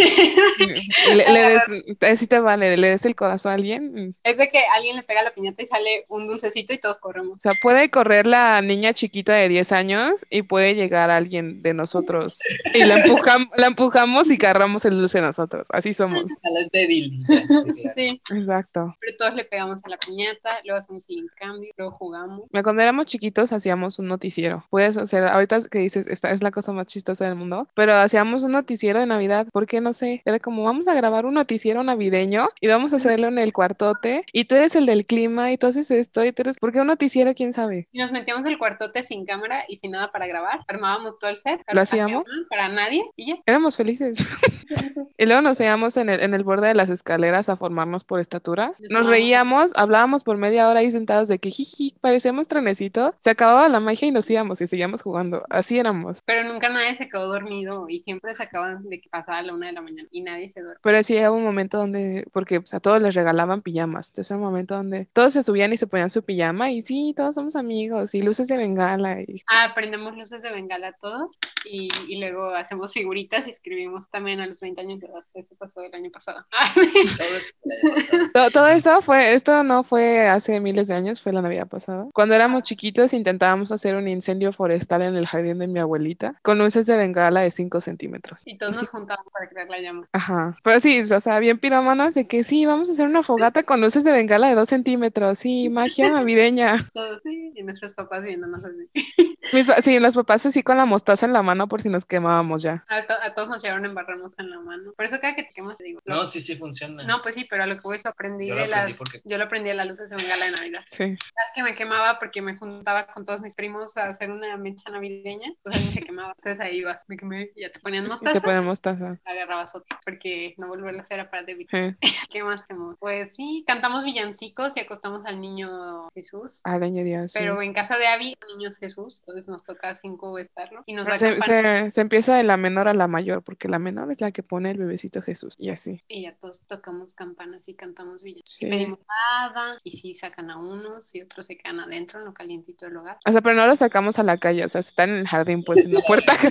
Si te vale, le des el codazo a alguien. Es de que alguien le pega la piñata y sale un dulcecito y todos corremos. O sea, puede correr la niña chiquita de 10 años y puede llegar alguien de nosotros y la empujamos y agarramos el dulce nosotros. Así somos. A las débil. Sí. Exacto. Pero todos le pegamos a la piñata, luego hacemos el intercambio, luego jugamos. Cuando éramos chiquitos hacíamos un noticiero. Puedes hacer, ahorita que dices, esta es la cosa más chistosa del mundo, pero hacíamos un noticiero de Navidad, porque no sé, era como vamos a grabar un noticiero navideño y vamos a hacerlo en el cuartote y tú eres el del clima y tú haces esto y tú eres, ¿por qué un noticiero? ¿Quién sabe? Y nos metíamos el cuartote sin cámara y sin nada para grabar, armábamos todo el set. ¿Lo hacíamos? Para nadie y ya. Éramos felices. Y luego nos íbamos en el borde de las escaleras a formarnos por estaturas. Nos reíamos, hablábamos por media hora ahí sentados de que jiji, parecemos trenecito. Se acababa la magia y nos íbamos y seguíamos jugando. Así éramos. Pero nunca nadie se quedó dormido y siempre se acaban de que pasaba a la 1 de la mañana y nadie se duerme. Pero sí llegaba un momento donde, porque pues, a todos les regalaban pijamas, entonces era un momento donde todos se subían y se ponían su pijama y sí, todos somos amigos y luces de bengala. Y... prendemos luces de bengala todo y luego hacemos figuritas y escribimos también a los 20 años de edad. Eso pasó el año pasado. Todo esto no fue hace miles de años, fue la Navidad pasada. Cuando éramos chiquitos intentábamos hacer un incendio forestal en el jardín de mi abuelita con luces de bengala de 5 centímetros. Y todos nos juntábamos para crear la llama. Ajá, pero sí, o sea, bien pirómanos de que sí, vamos a hacer una fogata con luces de bengala de 2 centímetros, sí, magia navideña. Todos, sí, y nuestros papás viéndonos así. Sí, los papás así con la mostaza en la mano por si nos quemábamos ya. A todos nos llevaron a embarrarnos en la mano. Por eso cada que te quemas te digo. No, sí funciona. No, pues sí, pero a lo que voy lo aprendí yo lo aprendí de las luces de bengala de Navidad. Sí. Cada que me quemaba porque me juntaba con todos mis primos a hacer una mecha navideña, pues a mí se quemaba. Entonces ahí ibas, me quemé y ya te ponían mostaza. Te ponían mostaza. Agarrabas otro, porque no volverlo a hacer era para débil. ¿Qué más hacemos? Pues sí, cantamos villancicos y acostamos al niño Jesús. Al niño Dios. Pero sí. en casa de Abby, el niño Jesús, entonces nos toca 5 estarlo. Y nos da se empieza de la menor a la mayor, porque la menor es la que pone el bebecito Jesús, y así. Y ya todos tocamos campanas y cantamos villancicos. Sí. Y pedimos nada, y sí sacan a unos, y otros se quedan adentro, en lo calientito del hogar. O sea, pero no los sacamos a la calle, o sea, están en el jardín, pues, en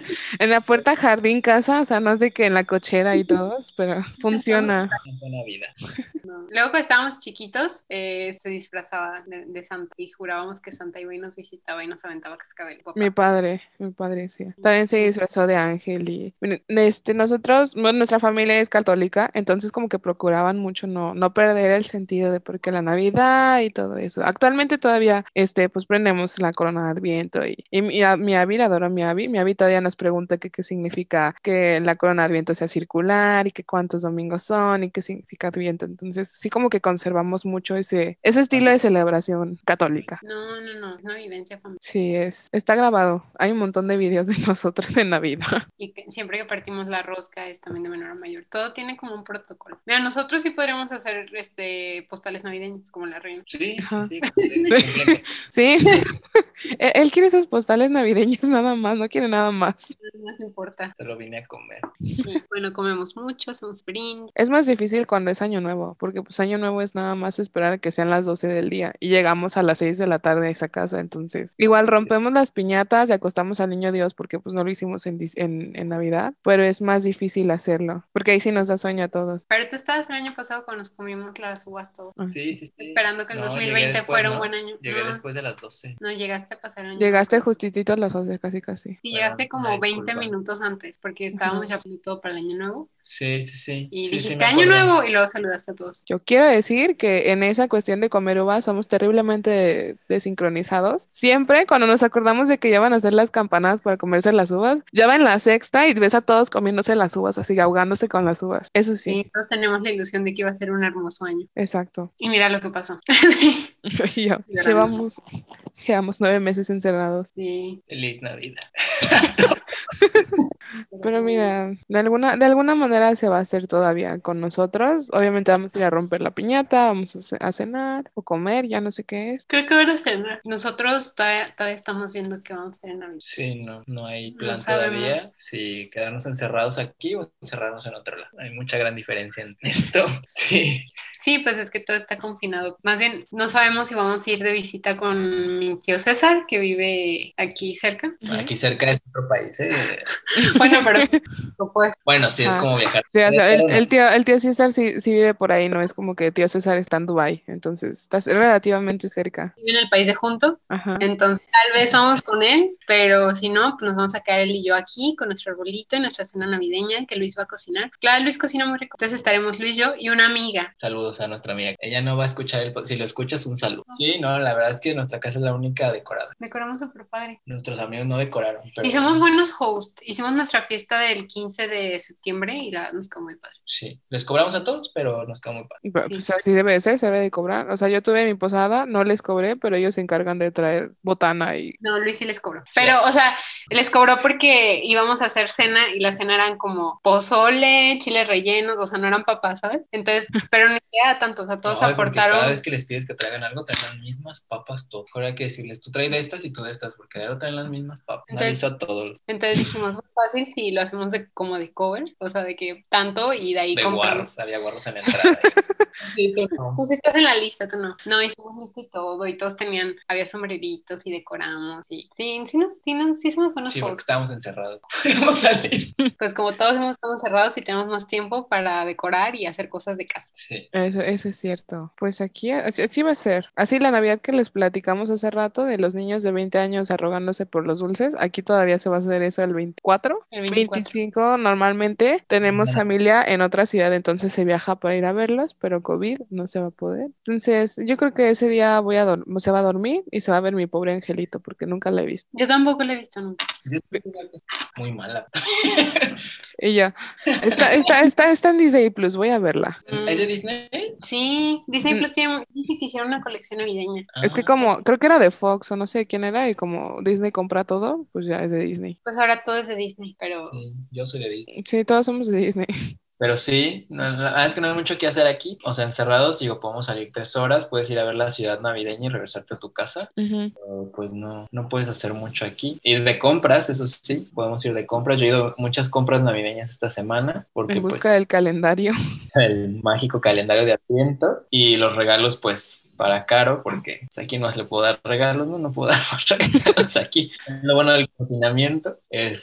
la puerta jardín casa, o sea, no es de que en la cochera y todos, pero funciona. Buena vida. No. Luego cuando estábamos chiquitos, se disfrazaba de Santa y jurábamos que Santa iba y nos visitaba y nos aventaba cascabel. Mi padre, sí. También se disfrazó de ángel y nosotros, nuestra familia es católica, entonces como que procuraban mucho no perder el sentido de por qué la Navidad y todo eso. Actualmente todavía, pues prendemos la corona de Adviento y mi Abby, adoro a mi Abby todavía nos pregunta qué significa que la corona de Adviento sea circular y que cuántos domingos son y qué significa Adviento. Entonces sí como que conservamos mucho ese estilo de celebración católica. No, es una vivencia familiar. Sí, está grabado. Hay un montón de videos de nosotros en Navidad. Y siempre que partimos la rosca es también de menor a mayor. Todo tiene como un protocolo. Mira, nosotros sí podríamos hacer postales navideñas como la reina. Sí. Sí. Él quiere sus postales navideñas nada más, no quiere nada más. No importa. Se lo vine a comer. Sí, bueno, comemos mucho, hacemos brindis. Es más difícil cuando es Año Nuevo, porque pues Año Nuevo es nada más esperar a que sean las 12 del día y llegamos a las 6 de la tarde a esa casa, entonces igual rompemos las piñatas y acostamos al niño Dios porque pues no lo hicimos en Navidad, pero es más difícil hacerlo, porque ahí sí nos da sueño a todos. Pero tú estabas el año pasado cuando nos comimos las uvas todo. Sí. Esperando que el 2020 fuera un buen año. Llegué después de las 12. No, llegaste a pasar el año. Llegaste justitito a las 12, casi. Sí, llegaste como 20 minutos antes, porque estábamos ya todo para el año nuevo. Sí. Y dijiste año nuevo y luego saludaste a todos. Yo quiero decir que en esa cuestión de comer uvas somos terriblemente desincronizados. Siempre cuando nos acordamos de que ya van a hacer las campanadas para comerse las uvas, ya va en la sexta y ves a todos comiéndose las uvas, así ahogándose con las uvas. Eso sí. Sí, todos tenemos la ilusión de que iba a ser un hermoso año. Exacto. Y mira lo que pasó. Llevamos 9 meses encerrados. Sí. Feliz Navidad. Pero mira, de alguna manera se va a hacer todavía con nosotros. Obviamente vamos a ir a romper la piñata, vamos a cenar o comer, ya no sé qué es. Creo que van a cenar. Nosotros todavía estamos viendo qué vamos a hacer en Navidad. Sí, no hay plan todavía. Si quedarnos encerrados aquí o encerrarnos en otro lado. Hay mucha gran diferencia en esto. Sí. Sí, pues es que todo está confinado. Más bien, no sabemos si vamos a ir de visita con mi tío César, que vive aquí cerca. Aquí cerca es otro país, ¿eh? Bueno, pero pues. Bueno, sí, es como viajar. Sí, o sea, el tío César sí vive por ahí, no es como que tío César está en Dubái, entonces está relativamente cerca. Vive en el país de junto, Ajá. Entonces tal vez vamos con él, pero si no, pues nos vamos a quedar él y yo aquí con nuestro arbolito y nuestra cena navideña que Luis va a cocinar. Claro, Luis cocina muy rico. Entonces estaremos Luis, yo y una amiga. Saludos a nuestra amiga. Ella no va a escuchar si lo escuchas, un saludo. Sí, no, la verdad es que nuestra casa es la única decorada. Decoramos súper padre. Nuestros amigos no decoraron. Pero... Y somos buenos hosts. Hicimos nuestra fiesta del 15 de septiembre y nos quedó muy padre. Sí, les cobramos a todos, pero nos quedó muy padre. Pero, Sí. pues así debe ser, se debe de cobrar. O sea, yo tuve mi posada, no les cobré, pero ellos se encargan de traer botana y... No, Luis sí les cobró. Sí. Pero, o sea, les cobró porque íbamos a hacer cena y la cena eran como pozole, chiles rellenos, o sea, no eran papas, ¿sabes? Entonces, pero no queda tanto, o sea, todos No, porque aportaron. cada vez que les pides que traigan algo, traen las mismas papas todo. Ahora hay que decirles, tú traes de estas y tú de estas, porque ahora traen las mismas papas. Entonces- Aviso a todos. Entonces dijimos, muy fácil, fácil si lo hacemos como de cover, o sea, de que tanto y de ahí De compramos. guarros, había guarros en la entrada. Sí, tú no. Tú sí estás en la lista, tú no. No, hicimos lista y todo, y todos había sombreritos y decoramos, y sí somos buenos Sí, porque juegos. estábamos encerrados, no podíamos salir. Pues como todos hemos estado encerrados y tenemos más tiempo para decorar y hacer cosas de casa. Sí. Eso es cierto. Pues aquí así va a ser. Así la Navidad que les platicamos hace rato de los niños de 20 años arrogándose por los dulces, aquí todavía se va a hacer eso el 24. El 24. 25 normalmente tenemos familia en otra ciudad, entonces se viaja para ir a verlos, pero COVID no se va a poder. Entonces yo creo que ese día se va a dormir y se va a ver mi pobre angelito porque nunca la he visto. Yo tampoco lo he visto nunca. Muy mala. Y ya, está en Disney Plus, voy a verla. ¿Es de Disney? Sí, Disney Plus dice que hicieron una colección navideña. Es que como, creo que era de Fox o no sé quién era y como Disney compra todo, pues ya es de Disney. Pues ahora todo es de Disney, pero... Sí, yo soy de Disney. Sí, todos somos de Disney. Pero sí, la verdad es que no hay mucho que hacer aquí. O sea, encerrados, digo, podemos salir 3 horas, puedes ir a ver la ciudad navideña y regresarte a tu casa. Pero pues no puedes hacer mucho aquí. Ir de compras, eso sí, podemos ir de compras. Yo he ido a muchas compras navideñas esta semana. Porque, En busca pues, del calendario. el mágico calendario de Adviento. Y los regalos, pues, para Caro, porque pues, aquí no se le puedo dar regalos, no puedo dar más regalos aquí. Lo bueno del confinamiento.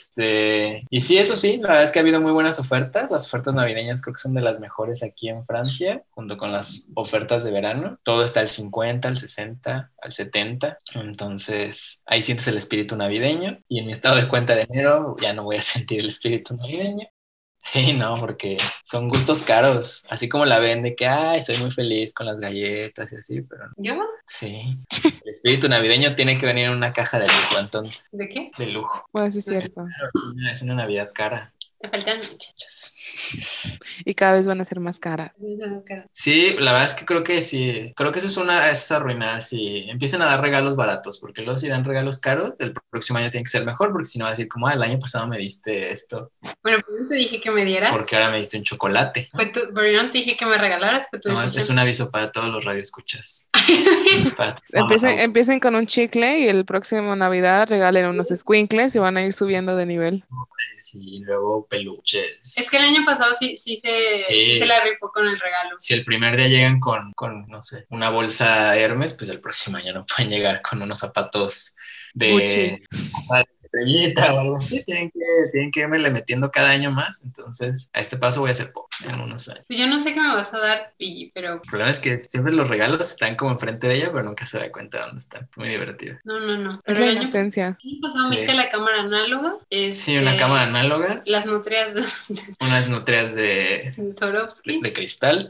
Y sí, eso sí, la verdad es que ha habido muy buenas ofertas. Las ofertas navideñas creo que son de las mejores aquí en Francia, junto con las ofertas de verano. Todo está al 50, al 60, al 70. Entonces, ahí sientes el espíritu navideño. Y en mi estado de cuenta de enero ya no voy a sentir el espíritu navideño. Sí, no, porque son gustos caros. Así como la ven de que, ay, soy muy feliz con las galletas y así, pero no. ¿Yo? Sí. El espíritu navideño tiene que venir en una caja de lujo, entonces. ¿De qué? De lujo. Pues sí es cierto. Claro, es una Navidad cara. Te faltan muchachos. Y cada vez van a ser más caras. Sí, la verdad es que creo que sí. Creo que eso es arruinar. Si empiezan a dar regalos baratos, porque luego si dan regalos caros, el próximo año tiene que ser mejor, porque si no va a decir como, el año pasado me diste esto. Bueno, pues no te dije que me dieras. Porque ahora me diste un chocolate. Pero yo no te dije que me regalaras. No, es un aviso para todos los radioescuchas. Empiecen con un chicle y el próximo Navidad regalen unos squinkles y van a ir subiendo de nivel. Y luego peluches. Es que el año pasado sí se la rifó con el regalo. Si el primer día llegan con, no sé, una bolsa Hermes, pues el próximo año no pueden llegar con unos zapatos de estrellita o algo así. Tienen que irme metiendo cada año más. Entonces, a este paso voy a hacer poco en unos años. Pues yo no sé qué me vas a dar, pero... El problema es que siempre los regalos están como enfrente de ella, pero nunca se da cuenta de dónde están. Muy divertido. No. Es la inocencia. ¿El año pasado viste la cámara análoga? Sí, una cámara análoga. Las nutrias unas nutrias de Swarovski. De cristal.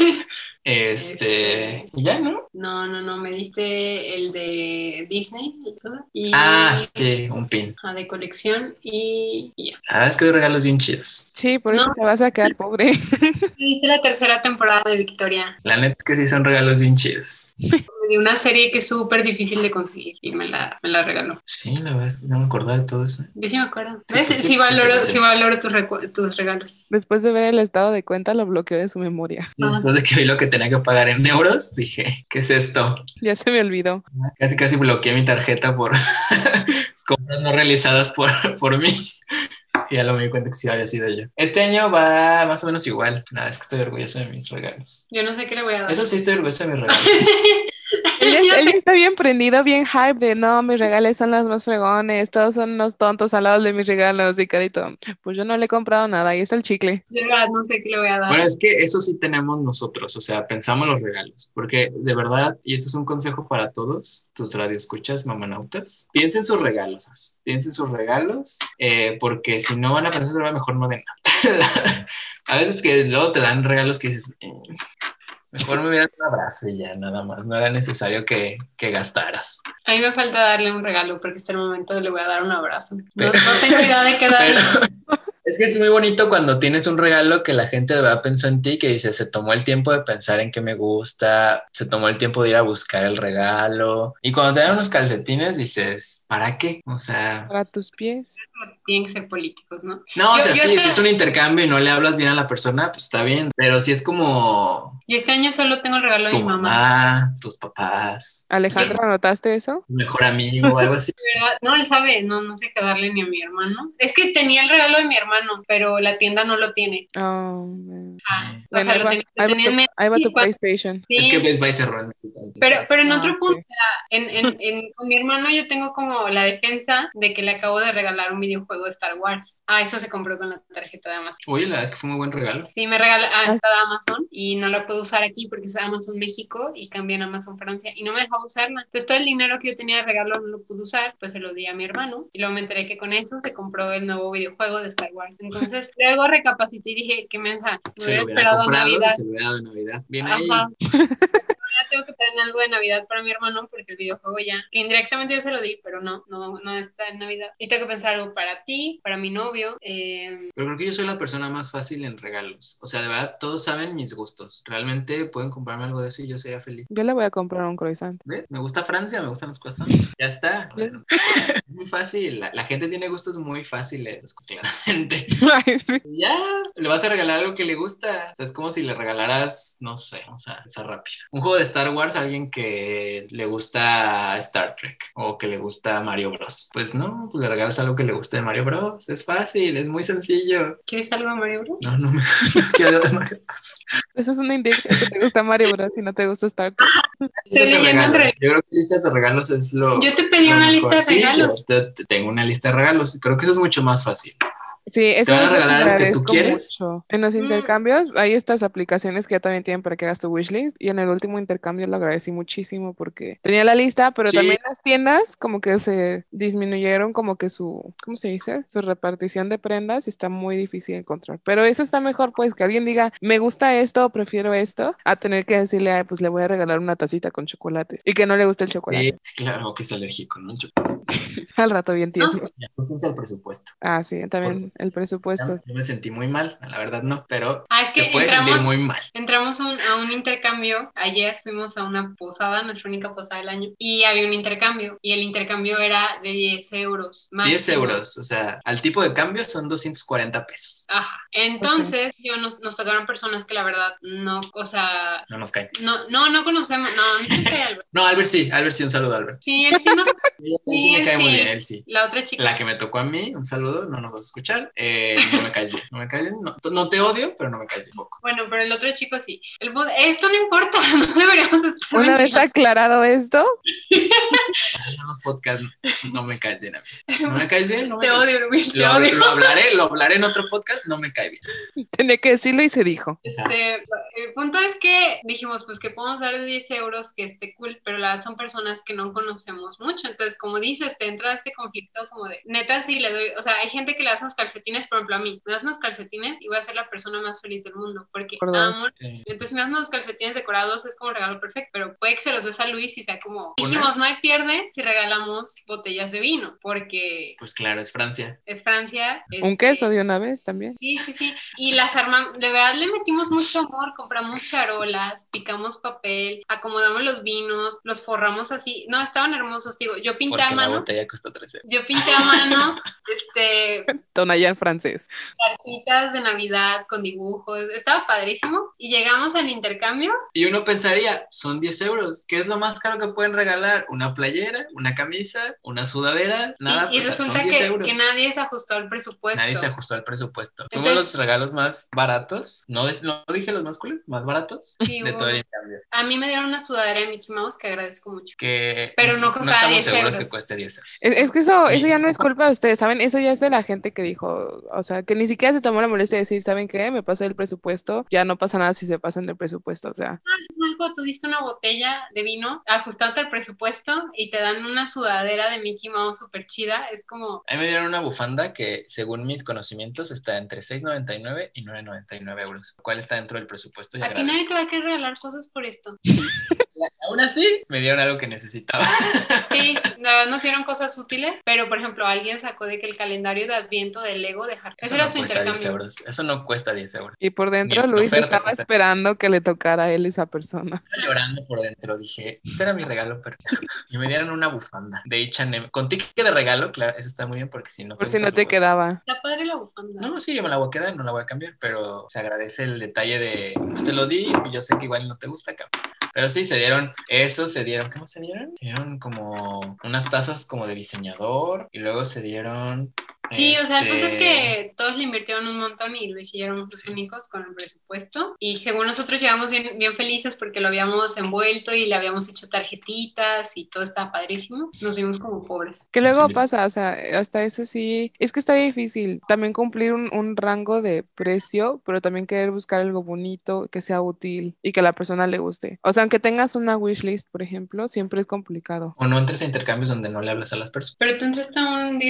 Y ya, ¿no? No, me diste el de Disney y sí, un pin. De colección y ya. La verdad es que hay regalos bien chidos. Sí, por eso te vas a quedar pobre. Me diste la tercera temporada de Victoria. La neta es que sí son regalos bien chidos. Me dio una serie que es súper difícil de conseguir y me la regaló. Sí, la verdad es que no me acordaba de todo eso. Yo sí me acuerdo. Sí, ¿Ves? pues Sí valoro tus regalos. Después de ver el estado de cuenta, lo bloqueó de su memoria. Después de que vi lo que tenía que pagar en euros, dije, ¿qué es esto? Ya se me olvidó. Casi bloqueé mi tarjeta por compras no realizadas por mí. Y ya lo me di cuenta que sí había sido yo. Este año va más o menos igual. Nada, es que estoy orgulloso de mis regalos. Yo no sé qué le voy a dar. Eso sí, estoy orgulloso de mis regalos. Él está bien prendido, bien hype de no, mis regalos son los más fregones, todos son unos tontos al lado de mis regalos y cadito. Pues yo no le he comprado nada y es el chicle. Yo no sé qué le voy a dar. Bueno, es que eso sí tenemos nosotros, o sea, pensamos los regalos, porque de verdad, y esto es un consejo para todos, tus radioescuchas, mamanautas, piensen sus regalos, porque si no van a pensar, mejor no den nada. A veces que luego te dan regalos que dices... Mejor me hubieras un abrazo y ya, nada más. No era necesario que gastaras. A mí me falta darle un regalo porque hasta el momento le voy a dar un abrazo. No tengo idea de qué darle. Es que es muy bonito cuando tienes un regalo que la gente de verdad pensó en ti, que dice, se tomó el tiempo de pensar en qué me gusta, se tomó el tiempo de ir a buscar el regalo. Y cuando te dan unos calcetines dices, ¿para qué? O sea... Para tus pies. tienen que ser políticos, ¿no? No, o sea, sí, si es un intercambio y no le hablas bien a la persona, pues está bien. Pero si es como... Yo este año solo tengo el regalo de tu mi mamá. mamá, tus papás. Alejandra, ¿notaste eso? Tu mejor amigo o algo así. De verdad, no, él sabe, no sé qué darle ni a mi hermano. Es que tenía el regalo de mi hermano, pero la tienda no lo tiene. Oh, O sea, lo tenía en México. Ahí va tu PlayStation. Sí. Es que Best Buy cerró en México. Pero en otro punto, sí. con mi hermano yo tengo como la defensa de que le acabo de regalar un videojuego de Star Wars. Eso se compró con la tarjeta de Amazon. Oye, la verdad es que fue muy buen regalo. Sí, me regala esta de Amazon y no la puedo usar aquí porque es Amazon México y cambié en Amazon Francia y no me dejaba usarla. Entonces todo el dinero que yo tenía de regalo no lo pude usar, pues se lo di a mi hermano y luego me enteré que con eso se compró el nuevo videojuego de Star Wars. Entonces luego recapacité y dije, qué mensa, me hubiera esperado Navidad. Se lo hubiera dado Navidad. Bien ahí. ahí. Tengo que tener algo de Navidad para mi hermano porque el videojuego ya, que indirectamente yo se lo di, pero no está en Navidad. Y tengo que pensar algo para ti, para mi novio. Pero creo que yo soy la persona más fácil en regalos. O sea, de verdad, todos saben mis gustos. Realmente pueden comprarme algo de eso y yo sería feliz. Yo le voy a comprar un croissant. ¿Ves? Me gusta Francia, me gustan los croissants. Ya está. Bueno, es muy fácil. La gente tiene gustos muy fáciles, pues, claramente. Ay, sí. Ya, le vas a regalar algo que le gusta. O sea, es como si le regalaras, no sé, o sea, esa rápida. Un juego de Star Wars a alguien que le gusta Star Trek o que le gusta Mario Bros. Pues no, pues le regalas algo que le guste de Mario Bros. Es fácil, es muy sencillo. ¿Quieres algo de Mario Bros? No me no quiero algo de Mario Bros. Eso es una indicación que te gusta Mario Bros. Si no te gusta Star Trek. Yo creo que listas de regalos es lo. Yo te pedí una lista de regalos. Sí, yo tengo una lista de regalos. Creo que eso es mucho más fácil. Sí, eso ¿Te van a es lo que regalar algo que tú agradezco quieres? mucho. En los intercambios hay estas aplicaciones que ya también tienen para que hagas tu wishlist y en el último intercambio lo agradecí muchísimo porque tenía la lista, pero Sí. también las tiendas como que se disminuyeron como que su, ¿cómo se dice? Su repartición de prendas y está muy difícil de encontrar. Pero eso está mejor pues que alguien diga, me gusta esto o prefiero esto, a tener que decirle, "Ay, pues le voy a regalar una tacita con chocolate y que no le guste el chocolate." Sí, claro que es alérgico, ¿no? Al rato bien tieso. Ese es el presupuesto. Ah, sí, también el presupuesto. Yo me sentí muy mal, la verdad no, pero es que te puedes sentir muy mal. Entramos a un intercambio, ayer fuimos a una posada, nuestra única posada del año, y había un intercambio, y el intercambio era de 10 euros. Máximo. 10 euros, o sea, al tipo de cambio son 240 pesos. Ajá, entonces nos tocaron personas que la verdad no, o sea... No nos caen. No conocemos, no sé qué Albert. No, Albert sí, un saludo Albert. Sí, él sí nos... Él sí me cae muy bien, él sí. La otra chica. La que me tocó a mí, un saludo, no nos vas a escuchar. No me caes bien. No te odio, pero no me caes bien poco. Bueno, pero el otro chico sí. Esto no importa, no deberíamos estar. Una vez aclarado esto. En los podcasts no me caes bien a mí. No me caes bien, no me te caes odio, bien. Te odio. Lo hablaré en otro podcast, no me cae bien. Tenía que decirlo y se dijo. El punto es que dijimos, pues que podemos dar 10 euros, que esté cool, pero la verdad son personas que no conocemos mucho. Entonces, como dices, te entra este conflicto como de, neta, sí le doy, o sea, hay gente que le das unos calcetines, por ejemplo, a mí, me das unos calcetines y voy a ser la persona más feliz del mundo, porque amo. Sí. Entonces, me das unos calcetines decorados, es como un regalo perfecto, pero puede que se los des a Luis y sea como, dijimos, no hay pierde si regalamos botellas de vino, porque... Pues claro, es Francia. Es Francia. Un queso de una vez también. Sí. Y las armamos, de verdad le metimos mucho amor, compramos charolas, picamos papel, acomodamos los vinos, los forramos así. No, estaban hermosos, digo, yo pinté a mano. La botella costó 13. Yo pinté a mano, Tonallá en francés. Cartitas de Navidad con dibujos, estaba padrísimo. Y llegamos al intercambio. Y uno pensaría, son 10 euros, ¿qué es lo más caro que pueden regalar? ¿Una playera? ¿Una camisa? ¿Una sudadera? Nada, y pues, resulta que nadie se ajustó al presupuesto. Nadie se ajustó al presupuesto. Fuimos los regalos más baratos, no dije los más cool, más baratos de todo el intercambio. A mí me dieron una sudadera de Mickey Mouse que agradezco mucho. Pero no costaba 10 euros. No estamos seguros que cueste 10 euros. Es que eso ya no es culpa de ustedes, ¿saben? Eso ya es de la gente que dijo, o sea, que ni siquiera se tomó la molestia de decir, ¿saben qué? Me pasé el presupuesto, ya no pasa nada si se pasan del presupuesto, o sea. Algo, tú diste una botella de vino ajustado al presupuesto y te dan una sudadera de Mickey Mouse súper chida, es como... A mí me dieron una bufanda que, según mis conocimientos, está entre $6.99 y $9.99, lo cual está dentro del presupuesto. A ti nadie te va a querer regalar cosas por esto. Aún así, me dieron algo que necesitaba. Sí, la verdad nos dieron cosas útiles, pero por ejemplo, alguien sacó de que el calendario de Adviento de Lego de Harry. Eso era su intercambio. 10 euros. Eso no cuesta 10 euros. Y por dentro Luis estaba esperando que le tocara a él esa persona. Estaba llorando por dentro, dije, este era mi regalo perfecto. Y me dieron una bufanda de H&M. Con ticket de regalo, claro, eso está muy bien porque si no... Por si no te quedaba. Está padre la bufanda. No, sí, yo me la voy a quedar, no la voy a cambiar, pero se agradece el detalle de, pues te lo di, y yo sé que igual no te gusta, cabrón. Pero sí, se dieron, ¿cómo se dieron? Se dieron como unas tazas como de diseñador y luego se dieron... Sí, o sea, el punto es que todos le invirtieron un montón y lo hicieron los únicos con el presupuesto. Y según nosotros llegamos bien felices porque lo habíamos envuelto y le habíamos hecho tarjetitas y todo estaba padrísimo. Nos vimos como pobres. Que luego pasa, o sea, hasta eso sí, es que está difícil también cumplir un rango de precio, pero también querer buscar algo bonito, que sea útil y que a la persona le guste. O sea, aunque tengas una wishlist, por ejemplo, siempre es complicado. O no entres a intercambios donde no le hablas a las personas. Pero tú entraste a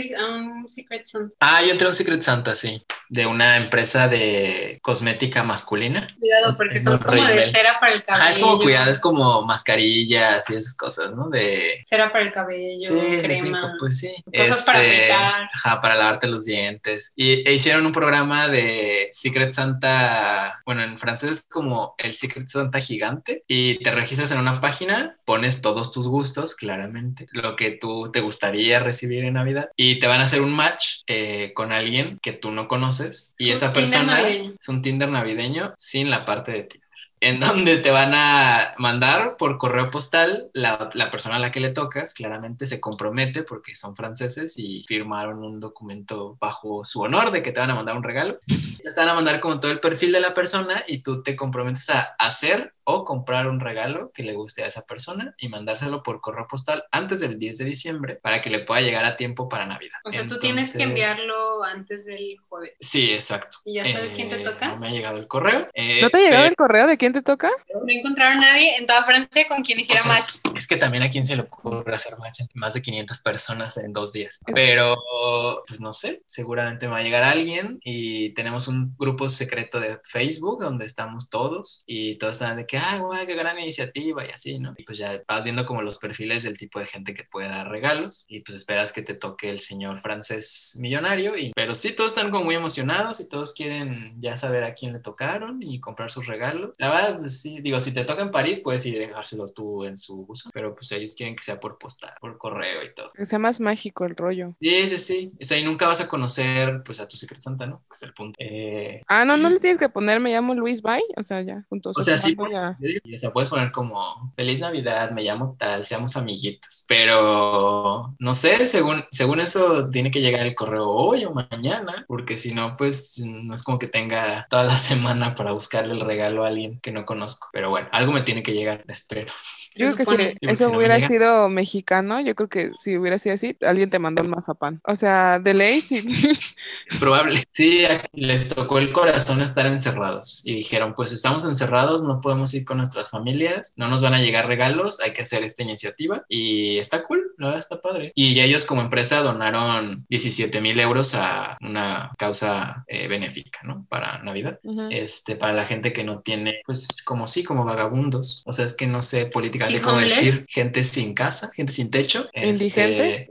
un Secret Santa. Ah, yo entré a un Secret Santa, sí, de una empresa de cosmética masculina. Cuidado, porque son como de cera para el cabello. Es como cuidado, es como mascarillas y esas cosas, ¿no? De cera para el cabello, crema. Sí, pues sí. Cosas para afeitar. Para lavarte los dientes. E hicieron un programa de Secret Santa, bueno, en francés es como el Secret Santa gigante, y te registras en una página, pones todos tus gustos, claramente, lo que tú te gustaría recibir en Navidad, y te van a hacer un match con alguien que tú no conoces, y esa persona es un Tinder navideño sin la parte de ti. En donde te van a mandar por correo postal la persona a la que le tocas, claramente se compromete porque son franceses y firmaron un documento bajo su honor de que te van a mandar un regalo. Te van a mandar como todo el perfil de la persona y tú te comprometes a hacer o comprar un regalo que le guste a esa persona y mandárselo por correo postal antes del 10 de diciembre para que le pueda llegar a tiempo para Navidad. O sea, tú tienes que enviarlo antes del jueves. Sí, exacto. ¿Y ya sabes quién te toca? No me ha llegado el correo. ¿No te ha llegado el correo de quién te toca? No encontraron a nadie en toda Francia con quien hiciera match. Es que también a quién se le ocurre hacer match entre más de 500 personas en 2 días. Pero, pues no sé, seguramente me va a llegar alguien y tenemos un grupo secreto de Facebook donde estamos todos y todos están de que, guay, qué gran iniciativa y así, ¿no? Y pues ya vas viendo como los perfiles del tipo de gente que puede dar regalos y pues esperas que te toque el señor francés millonario. Pero sí, todos están como muy emocionados y todos quieren ya saber a quién le tocaron y comprar sus regalos. La verdad, pues sí, digo, si te toca en París, puedes ir a dejárselo tú en su uso, pero pues ellos quieren que sea por postal, por correo y todo. Que sea más mágico el rollo. Sí. O sea, y nunca vas a conocer pues a tu Secret Santa, ¿no? Que es el punto. No le tienes que poner, me llamo Luis Bay, o sea, ya, juntos. O sea, sí, o sea, puedes poner como Feliz Navidad, me llamo tal, seamos amiguitos. Pero no sé, según eso tiene que llegar el correo hoy o mañana, porque si no, pues no es como que tenga toda la semana para buscarle el regalo a alguien que no conozco. Pero bueno, algo me tiene que llegar, espero. Yo creo que si eso hubiera sido mexicano, yo creo que si hubiera sido así, alguien te mandó un mazapán. O sea, de ley, sí. Es probable. Sí, les tocó el corazón estar encerrados y dijeron, pues estamos encerrados, no podemos ir con nuestras familias, no nos van a llegar regalos, hay que hacer esta iniciativa y está cool, la verdad está padre. Y ellos como empresa donaron 17,000 euros a una causa benéfica, ¿no? Para Navidad. Uh-huh. Para la gente que no tiene, pues como vagabundos. O sea, es que no sé políticamente cómo decir, gente sin casa, gente sin techo. ¿Indigentes?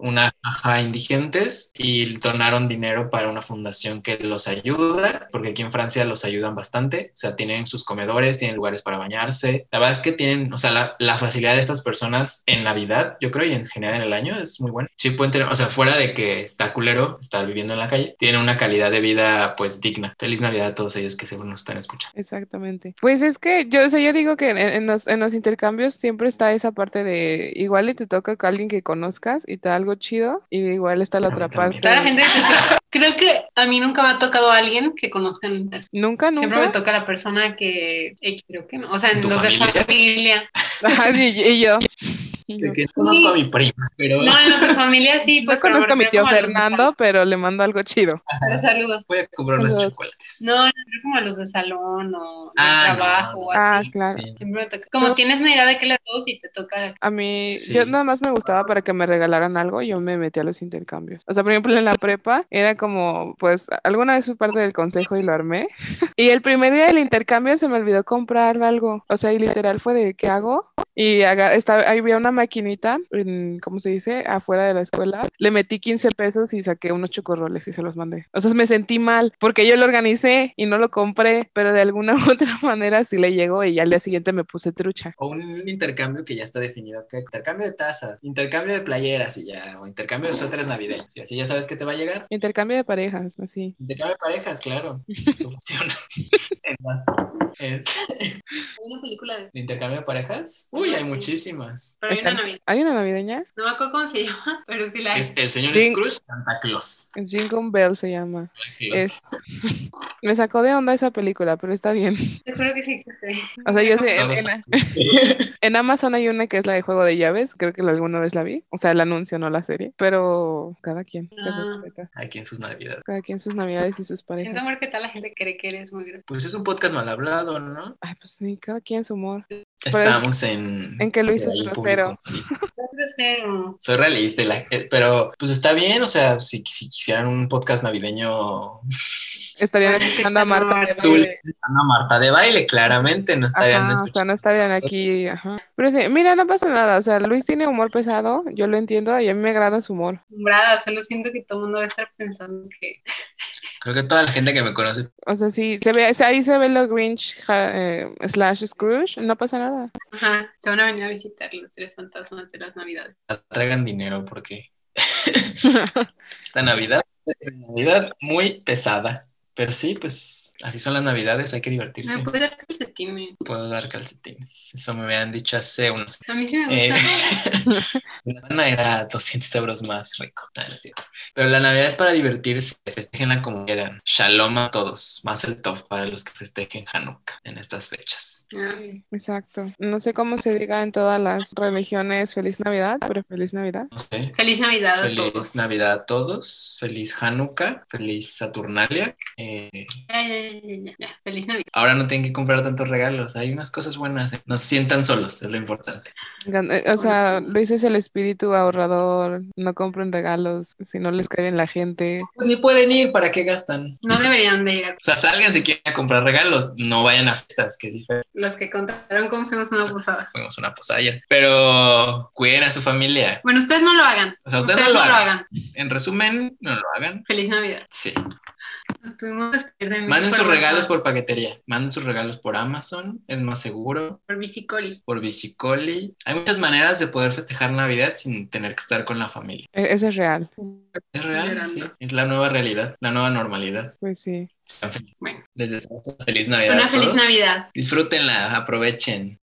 Indigentes, y donaron dinero para una fundación que los ayuda, porque aquí en Francia los ayudan bastante. O sea, tienen sus comedores, tienen lugares para bañarse. La verdad es que tienen, o sea, la facilidad de estas personas en Navidad, yo creo, y en general en el año es muy buena. Sí pueden tener, o sea, fuera de que está culero estar viviendo en la calle, tienen una calidad de vida pues digna. Feliz Navidad a todos ellos que seguro nos están escuchando. Exactamente. Pues es que yo digo que en los intercambios siempre está esa parte de igual y te toca con alguien que conozcas y te da algo chido y igual está la otra parte. Toda la gente creo que a mí nunca me ha tocado a alguien que conozcan en internet. ¿Nunca? Siempre me toca la persona que creo que no. O sea, en los de familia. Ajá, y yo. Que conozco a mi prima, pero... No, en nuestra familia sí, pues... No conozco a mi tío Fernando, pero le mando algo chido. Saludos. Voy a comprar los chocolates. No, como a los de salón o de trabajo o así. Claro. Sí. Siempre me toca. Como tienes una idea de qué le dos y te toca... A mí, yo nada más me gustaba para que me regalaran algo, yo me metí a los intercambios. O sea, por ejemplo, en la prepa era como, pues, alguna vez fui parte del consejo y lo armé. Y el primer día del intercambio se me olvidó comprar algo. O sea, y literal fue de, ¿qué hago? Y ahí había una maquinita, ¿cómo se dice? Afuera de la escuela. Le metí 15 pesos y saqué unos chocorroles y se los mandé. O sea, me sentí mal porque yo lo organicé y no lo compré, pero de alguna u otra manera sí le llegó y al día siguiente me puse trucha. O un intercambio que ya está definido, que intercambio de tazas, intercambio de playeras y ya, o intercambio de suéteres navideños, y así ya sabes que te va a llegar. Intercambio de parejas, así. Intercambio de parejas, claro, eso funciona. ¿Una película de intercambio de parejas? Uy, hay muchísimas. Pero hay una navideña. ¿Hay una navideña? No me acuerdo cómo se llama, pero sí la hay. Es el señor Scrooge, Santa Claus. Jingle Bell se llama. Me sacó de onda esa película, pero está bien. Yo creo que sí. O sea, yo sé, en Amazon hay una que es la de Juego de Llaves, creo que alguna vez la vi. O sea, el anuncio, no la serie. Pero cada quien se respeta. Cada quien sus navidades. Cada quien sus navidades y sus parejas. Siento amor que tal la gente cree que eres muy gracioso. Pues es un podcast mal hablado, ¿no? Ay, pues sí, cada quien su humor. Estamos en que Luis es grosero. Soy realista, pero pues está bien, o sea, si quisieran un podcast navideño... Estarían escuchando a Marta de Baile. A Marta de Baile, claramente, no estarían escuchando. O sea, no estarían aquí, Pero sí, mira, no pasa nada, o sea, Luis tiene humor pesado, yo lo entiendo y a mí me agrada su humor. Solo siento que todo el mundo va a estar pensando que... Creo que toda la gente que me conoce. O sea, sí, ahí se ve lo Grinch / Scrooge, no pasa nada. Ajá, te van a venir a visitar los 3 fantasmas de las Navidades. Traigan dinero porque esta Navidad es una Navidad muy pesada. Pero sí, pues así son las Navidades, hay que divertirse. ¿Me puedes dar calcetines? Puedo dar calcetines. Eso me habían dicho hace unos... A mí sí me gusta. La lana era 200 euros más rico. No es cierto. Pero la Navidad es para divertirse, festejenla como quieran. Shalom a todos, más el top para los que festejen Hanukkah en estas fechas. Exacto. No sé cómo se diga en todas las religiones Feliz Navidad, pero Feliz Navidad. No sé. Feliz Navidad a todos. Feliz Navidad a todos. Feliz Hanukkah. Feliz Saturnalia. Feliz Navidad. Ahora no tienen que comprar tantos regalos. Hay unas cosas buenas. No se sientan solos, es lo importante. O sea, Luis es el espíritu ahorrador. No compren regalos si no les cae bien la gente. Pues ni pueden ir, ¿para qué gastan? No deberían de ir O sea, salgan si quieren a comprar regalos. No vayan a fiestas, que es diferente. Los que contaron con fuimos una posada. Fuimos una posada ayer. Pero cuiden a su familia. Bueno, ustedes no lo hagan. O sea, ustedes no lo hagan. En resumen, no lo hagan. Feliz Navidad. Sí. Nos pudimos despedir de mí. Manden sus regalos por paquetería. Manden sus regalos por Amazon. Es más seguro. Por Bicicoli. Por Bicicoli. Hay muchas maneras de poder festejar Navidad sin tener que estar con la familia. Eso es real. Es real, sí. Es la nueva realidad, la nueva normalidad. Pues sí. Bueno, les deseamos feliz Navidad. Una feliz Navidad. Disfrútenla, aprovechen.